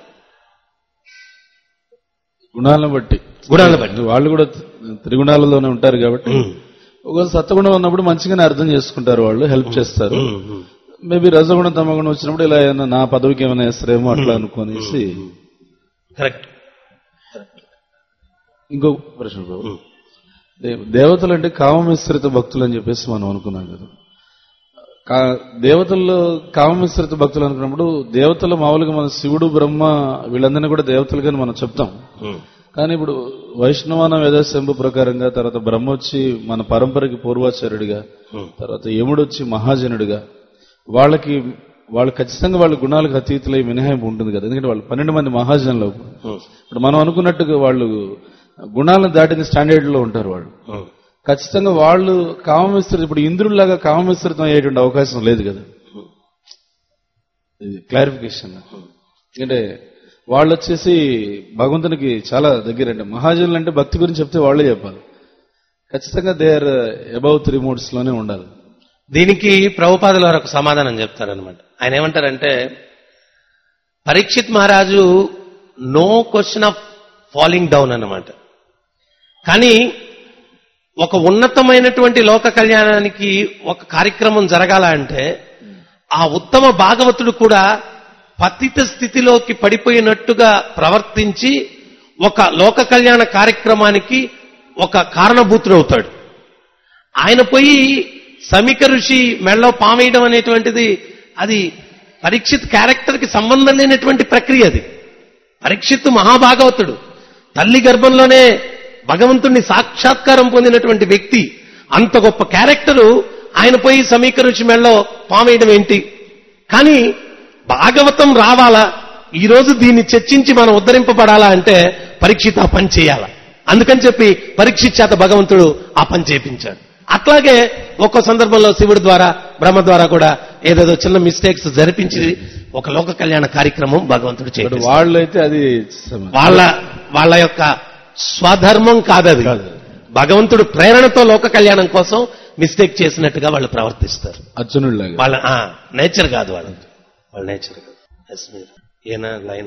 గుణాలను బట్టి వాళ్ళు కూడా త్రిగుణాలలోనే ఉంటారు కాబట్టి ఒక సత్వగుణం ఉన్నప్పుడు మంచిగానే అర్థం చేసుకుంటారు, వాళ్ళు హెల్ప్ చేస్తారు. మేబీ రజగుణం తమగుణం వచ్చినప్పుడు ఇలా ఏమైనా నా పదవికి ఏమైనా వేస్తారేమో అట్లా అనుకునేసి. కరెక్ట్. ఇంకో ప్రశ్న, దేవతలు అంటే కామమిశ్రిత భక్తులు అని చెప్పేసి మనం అనుకున్నాం కదా. దేవతల్లో కామమిశ్రిత భక్తులు అనుకున్నప్పుడు దేవతలు మామూలుగా మన శివుడు బ్రహ్మ వీళ్ళందరినీ కూడా దేవతలుగా మనం చెప్తాం. కానీ ఇప్పుడు వైష్ణవాన వేదశంభు ప్రకారంగా, తర్వాత బ్రహ్మ వచ్చి మన పరంపరకి పూర్వాచార్యుడిగా, తర్వాత యముడు వచ్చి మహాజనుడిగా, వాళ్ళు ఖచ్చితంగా వాళ్ళ గుణాలకు అతీతులై మినహాయింపు ఉంటుంది కదా. ఎందుకంటే వాళ్ళు 12 మంది మహాజనులు. ఇప్పుడు మనం అనుకున్నట్టుగా వాళ్ళు గుణాలను దాటిన స్టాండర్డ్ లో ఉంటారు. వాళ్ళు ఖచ్చితంగా వాళ్ళు కామమిశ్రితం, ఇప్పుడు ఇంద్రుడిలాగా కామమిశ్రితం అయ్యేటువంటి అవకాశం లేదు కదా. ఇది క్లారిఫికేషన్. ఎందుకంటే వాళ్ళు వచ్చేసి భగవంతునికి చాలా దగ్గర. అంటే మహాజనులు అంటే భక్తి గురించి చెప్తే వాళ్ళే చెప్పాలి. ఖచ్చితంగా దే ఆర్ అబౌవ్ 3 modes లోనే ఉండాలి. దీనికి ప్రభుపాదుల వారు ఒక సమాధానం చెప్తారనమాట. ఆయన ఏమంటారంటే, పరీక్షిత్ మహారాజు no question of falling down అన్నమాట. కానీ ఒక ఉన్నతమైనటువంటి లోక కళ్యాణానికి ఒక కార్యక్రమం జరగాల అంటే ఆ ఉత్తమ భాగవతుడు కూడా పతిత స్థితిలోకి పడిపోయినట్టుగా ప్రవర్తించి ఒక లోక కళ్యాణ కార్యక్రమానికి ఒక కారణభూతుడవుతాడు. ఆయన పోయి సమీక ఋషి మెడలో పామేయడం అనేటువంటిది అది పరీక్షిత్ క్యారెక్టర్ కి సంబంధం లేనటువంటి ప్రక్రియ. అది పరీక్షిత్తు మహాభాగవతుడు, తల్లి గర్భంలోనే భగవంతుణ్ణి సాక్షాత్కారం పొందినటువంటి వ్యక్తి. అంత గొప్ప క్యారెక్టరు ఆయన పోయి సమీక ఋషి మెడలో పామేయడం ఏంటి? కానీ భాగవతం రావాలా, ఈ రోజు దీన్ని చర్చించి మనం ఉద్ధరింపబడాలా అంటే పరీక్షిత్ ఆ పని చేయాలా. అందుకని చెప్పి పరీక్షిత్ చేత భగవంతుడు ఆ పని చేయించాడు. అట్లాగే ఒక్కో సందర్భంలో శివుడి ద్వారా బ్రహ్మ ద్వారా కూడా ఏదేదో చిన్న మిస్టేక్స్ జరిపించి ఒక లోక కళ్యాణ కార్యక్రమం భగవంతుడు చేయడు. వాళ్ళైతే అది వాళ్ళ యొక్క స్వధర్మం కాదది. భగవంతుడు ప్రేరణతో లోక కళ్యాణం కోసం మిస్టేక్ చేసినట్టుగా వాళ్ళు ప్రవర్తిస్తారు. అర్జునుడిలాగా వాళ్ళ నేచర్ కాదు, వాళ్ళ నేచర్ కాదు. ఏనా లైన్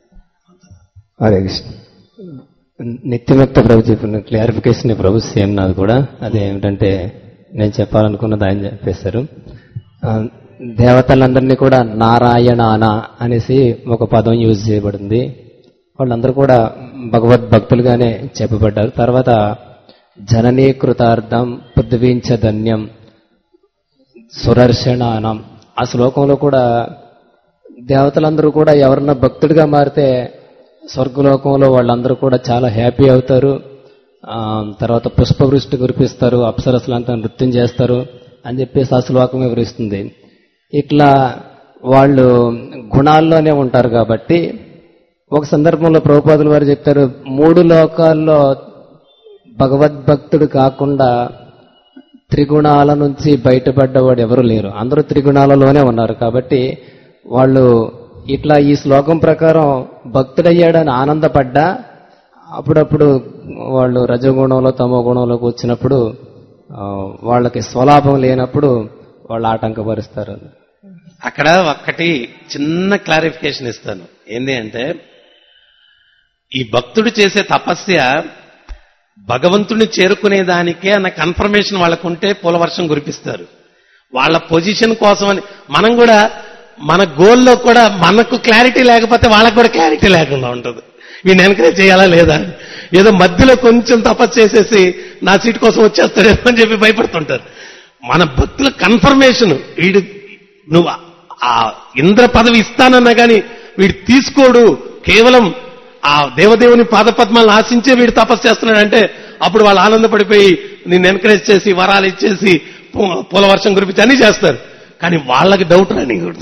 హరే కృష్ణ. నిత్యముక్త ప్రభు చెప్పిన క్లారిఫికేషన్ ప్రభు సేమ్ నాది కూడా. అదేమిటంటే నేను చెప్పాలనుకున్నది ఆయన చెప్పేశారు. దేవతలందరినీ కూడా నారాయణాన అనేసి ఒక పదం యూజ్ చేయబడింది. వాళ్ళందరూ కూడా భగవద్భక్తులుగానే చెప్పబడ్డారు. తర్వాత జననీకృతార్థం పృథ్వీంచ ధన్యం సురర్షణానం, ఆ శ్లోకంలో కూడా దేవతలందరూ కూడా ఎవరన్నా భక్తుడిగా మారితే స్వర్గలోకంలో వాళ్ళందరూ కూడా చాలా హ్యాపీ అవుతారు. తర్వాత పుష్పవృష్టి కురిపిస్తారు, అప్సరసలంతా నృత్యం చేస్తారు అని చెప్పేసి ఆ శ్లోకం వివరిస్తుంది. ఇట్లా వాళ్ళు గుణాల్లోనే ఉంటారు కాబట్టి ఒక సందర్భంలో ప్రభుపాదుల వారు చెప్తారు, 3 లోకాల్లో భగవద్భక్తుడు కాకుండా త్రిగుణాల నుంచి బయటపడ్డవాడు ఎవరు లేరు, అందరూ త్రిగుణాలలోనే ఉన్నారు. కాబట్టి వాళ్ళు ఇట్లా ఈ శ్లోకం ప్రకారం భక్తుడయ్యాడని ఆనందపడ్డా అప్పుడప్పుడు వాళ్ళు రజగుణంలో తమో గుణంలోకి వచ్చినప్పుడు వాళ్ళకి స్వలాభం లేనప్పుడు వాళ్ళు ఆటంకపరుస్తారు. అక్కడ ఒక్కటి చిన్న క్లారిఫికేషన్ ఇస్తాను. ఏంది అంటే, ఈ భక్తుడు చేసే తపస్య భగవంతుని చేరుకునేదానికే అన్న కన్ఫర్మేషన్ వాళ్ళకుంటే పూలవర్షం కురిపిస్తారు. వాళ్ళ పొజిషన్ కోసమని మనం కూడా మన గోల్లో కూడా మనకు క్లారిటీ లేకపోతే వాళ్ళకు కూడా క్లారిటీ లేకుండా ఉంటుంది. వీడిని ఎంకరేజ్ చేయాలా లేదా, ఏదో మధ్యలో కొంచెం తపస్సు చేసేసి నా సీట్ కోసం వచ్చేస్తాడేమో అని చెప్పి భయపడుతుంటారు. మన భక్తుల కన్ఫర్మేషన్, వీడు నువ్వు ఆ ఇంద్ర పదవి ఇస్తానన్నా కానీ వీడు తీసుకోడు, కేవలం ఆ దేవదేవుని పాదపద్మాలను ఆశించే వీడు తపస్సు చేస్తున్నాడంటే అప్పుడు వాళ్ళు ఆనందపడిపోయి నిన్ను ఎంకరేజ్ చేసి వరాలు ఇచ్చేసి పూల వర్షం కురిపించి అన్ని చేస్తారు. కానీ వాళ్ళకి డౌట్ రానికూడదు,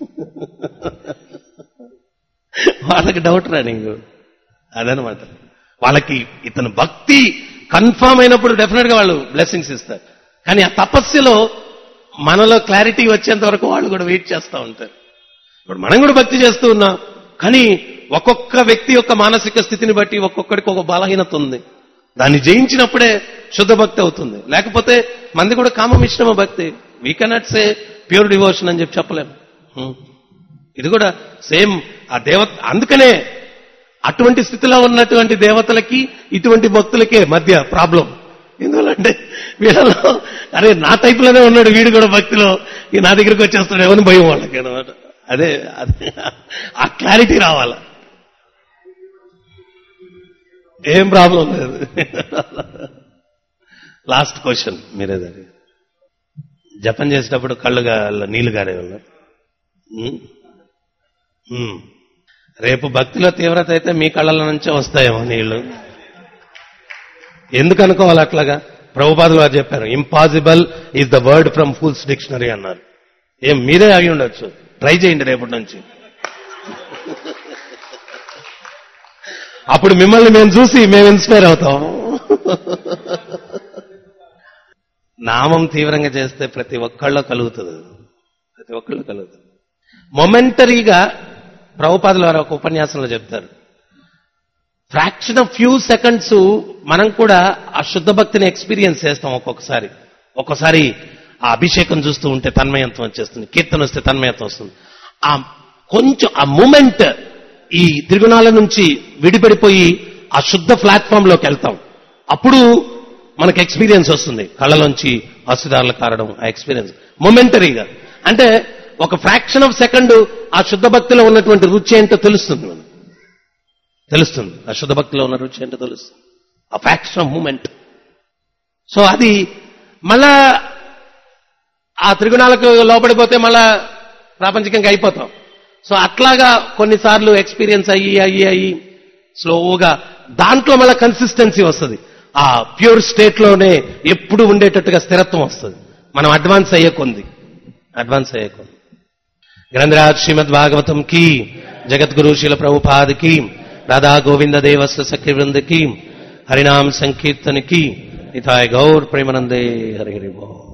వాళ్ళకి డౌట్ రానికూడదు. అదనమాట. వాళ్ళకి ఇతను భక్తి కన్ఫర్మ్ అయినప్పుడు డెఫినెట్ గా వాళ్ళు బ్లెస్సింగ్స్ ఇస్తారు. కానీ ఆ తపస్సులో మనలో క్లారిటీ వచ్చేంత వరకు వాళ్ళు కూడా వెయిట్ చేస్తూ ఉంటారు. ఇప్పుడు మనం కూడా భక్తి చేస్తూ ఉన్నాం, కానీ ఒక్కొక్క వ్యక్తి యొక్క మానసిక స్థితిని బట్టి ఒక్కొక్కడికి ఒక బలహీనత ఉంది. దాన్ని జయించినప్పుడే శుద్ధ భక్తి అవుతుంది. లేకపోతే మంది కూడా కామమిశ్రమ భక్తి. We cannot say pure devotion అని చెప్పలేము. ఇది కూడా సేమ్ ఆ దేవత. అందుకనే అటువంటి స్థితిలో ఉన్నటువంటి దేవతలకి ఇటువంటి భక్తులకే మధ్య ప్రాబ్లం. ఎందువల్లంటే వీళ్ళలో అరే నా టైపులోనే ఉన్నాడు వీడు కూడా భక్తిలో, ఈ నా దగ్గరికి వచ్చేస్తాడు ఏమని భయం వాళ్ళకి అనమాట. అదే ఆ క్లారిటీ రావాల. ఏం ప్రాబ్లం లేదు. లాస్ట్ క్వశ్చన్ మీరేదాన్ని జపం చేసేటప్పుడు కళ్ళుగా నీళ్లు గారేవాళ్ళు. రేపు భక్తిలో తీవ్రత అయితే మీ కళ్ళల నుంచే వస్తాయేమో నీళ్లు. ఎందుకు అనుకోవాలి అట్లాగా? ప్రభుపాదులు వారు చెప్పారు, impossible is the word from fools dictionary అన్నారు. ఏం మీరే అయి ఉండొచ్చు, ట్రై చేయండి రేపటి నుంచి. అప్పుడు మిమ్మల్ని మేము చూసి మేము ఇన్స్పైర్ అవుతాం. నామం తీవ్రంగా చేస్తే ప్రతి ఒక్కళ్ళో కలుగుతుంది, ప్రతి ఒక్కళ్ళు కలుగుతుంది. మొమెంటరీగా ప్రభుపాదుల వారు ఒక ఉపన్యాసంలో చెప్తారు, ఫ్రాక్షన్ ఆఫ్ ఫ్యూ సెకండ్స్ మనం కూడా ఆ శుద్ధ భక్తిని ఎక్స్పీరియన్స్ చేస్తాం. ఒక్కొక్కసారి ఆ అభిషేకం చూస్తూ ఉంటే తన్మయత్వం వచ్చేస్తుంది, కీర్తన వస్తే తన్మయత్వం వస్తుంది. ఆ కొంచెం ఆ మూమెంట్ ఈ త్రిగుణాల నుంచి విడిపడిపోయి ఆ శుద్ధ ప్లాట్ఫామ్ లోకి వెళ్తాం. అప్పుడు మనకు ఎక్స్పీరియన్స్ వస్తుంది, కళ్ళలోంచి అశ్రుధారలు కారడం. ఆ ఎక్స్పీరియన్స్ మొమెంటరీగా, అంటే ఒక ఫ్రాక్షన్ ఆఫ్ సెకండ్ ఆ శుద్ధ భక్తిలో ఉన్నటువంటి రుచి ఏంటో తెలుస్తుంది. మనం తెలుస్తుంది ఆ శుద్ధ భక్తిలో ఉన్న రుచి ఏంటో తెలుస్తుంది, ఆ ఫ్రాక్షన్ ఆఫ్ మూమెంట్. సో అది మళ్ళా ఆ త్రిగుణాలకు లోపడిపోతే మళ్ళా ప్రాపంచికంగా అయిపోతాం. సో అట్లాగా కొన్నిసార్లు ఎక్స్పీరియన్స్ అయ్యి స్లోగా దాంట్లో మళ్ళా కన్సిస్టెన్సీ వస్తుంది. ఆ ప్యూర్ స్టేట్ లోనే ఎప్పుడు ఉండేటట్టుగా స్థిరత్వం వస్తుంది. మనం అడ్వాన్స్ అయ్యే కొంది. గ్రంథరాజ్ శ్రీమద్ భాగవతం కి, జగద్గురు శీల ప్రభుపాద్ కి, రాధా గోవింద దేవస్వ సఖి వృంద కి, హరినామ సంకీర్తన కి, నితాయ గౌర్ ప్రేమానందే హరి హరి బోల్.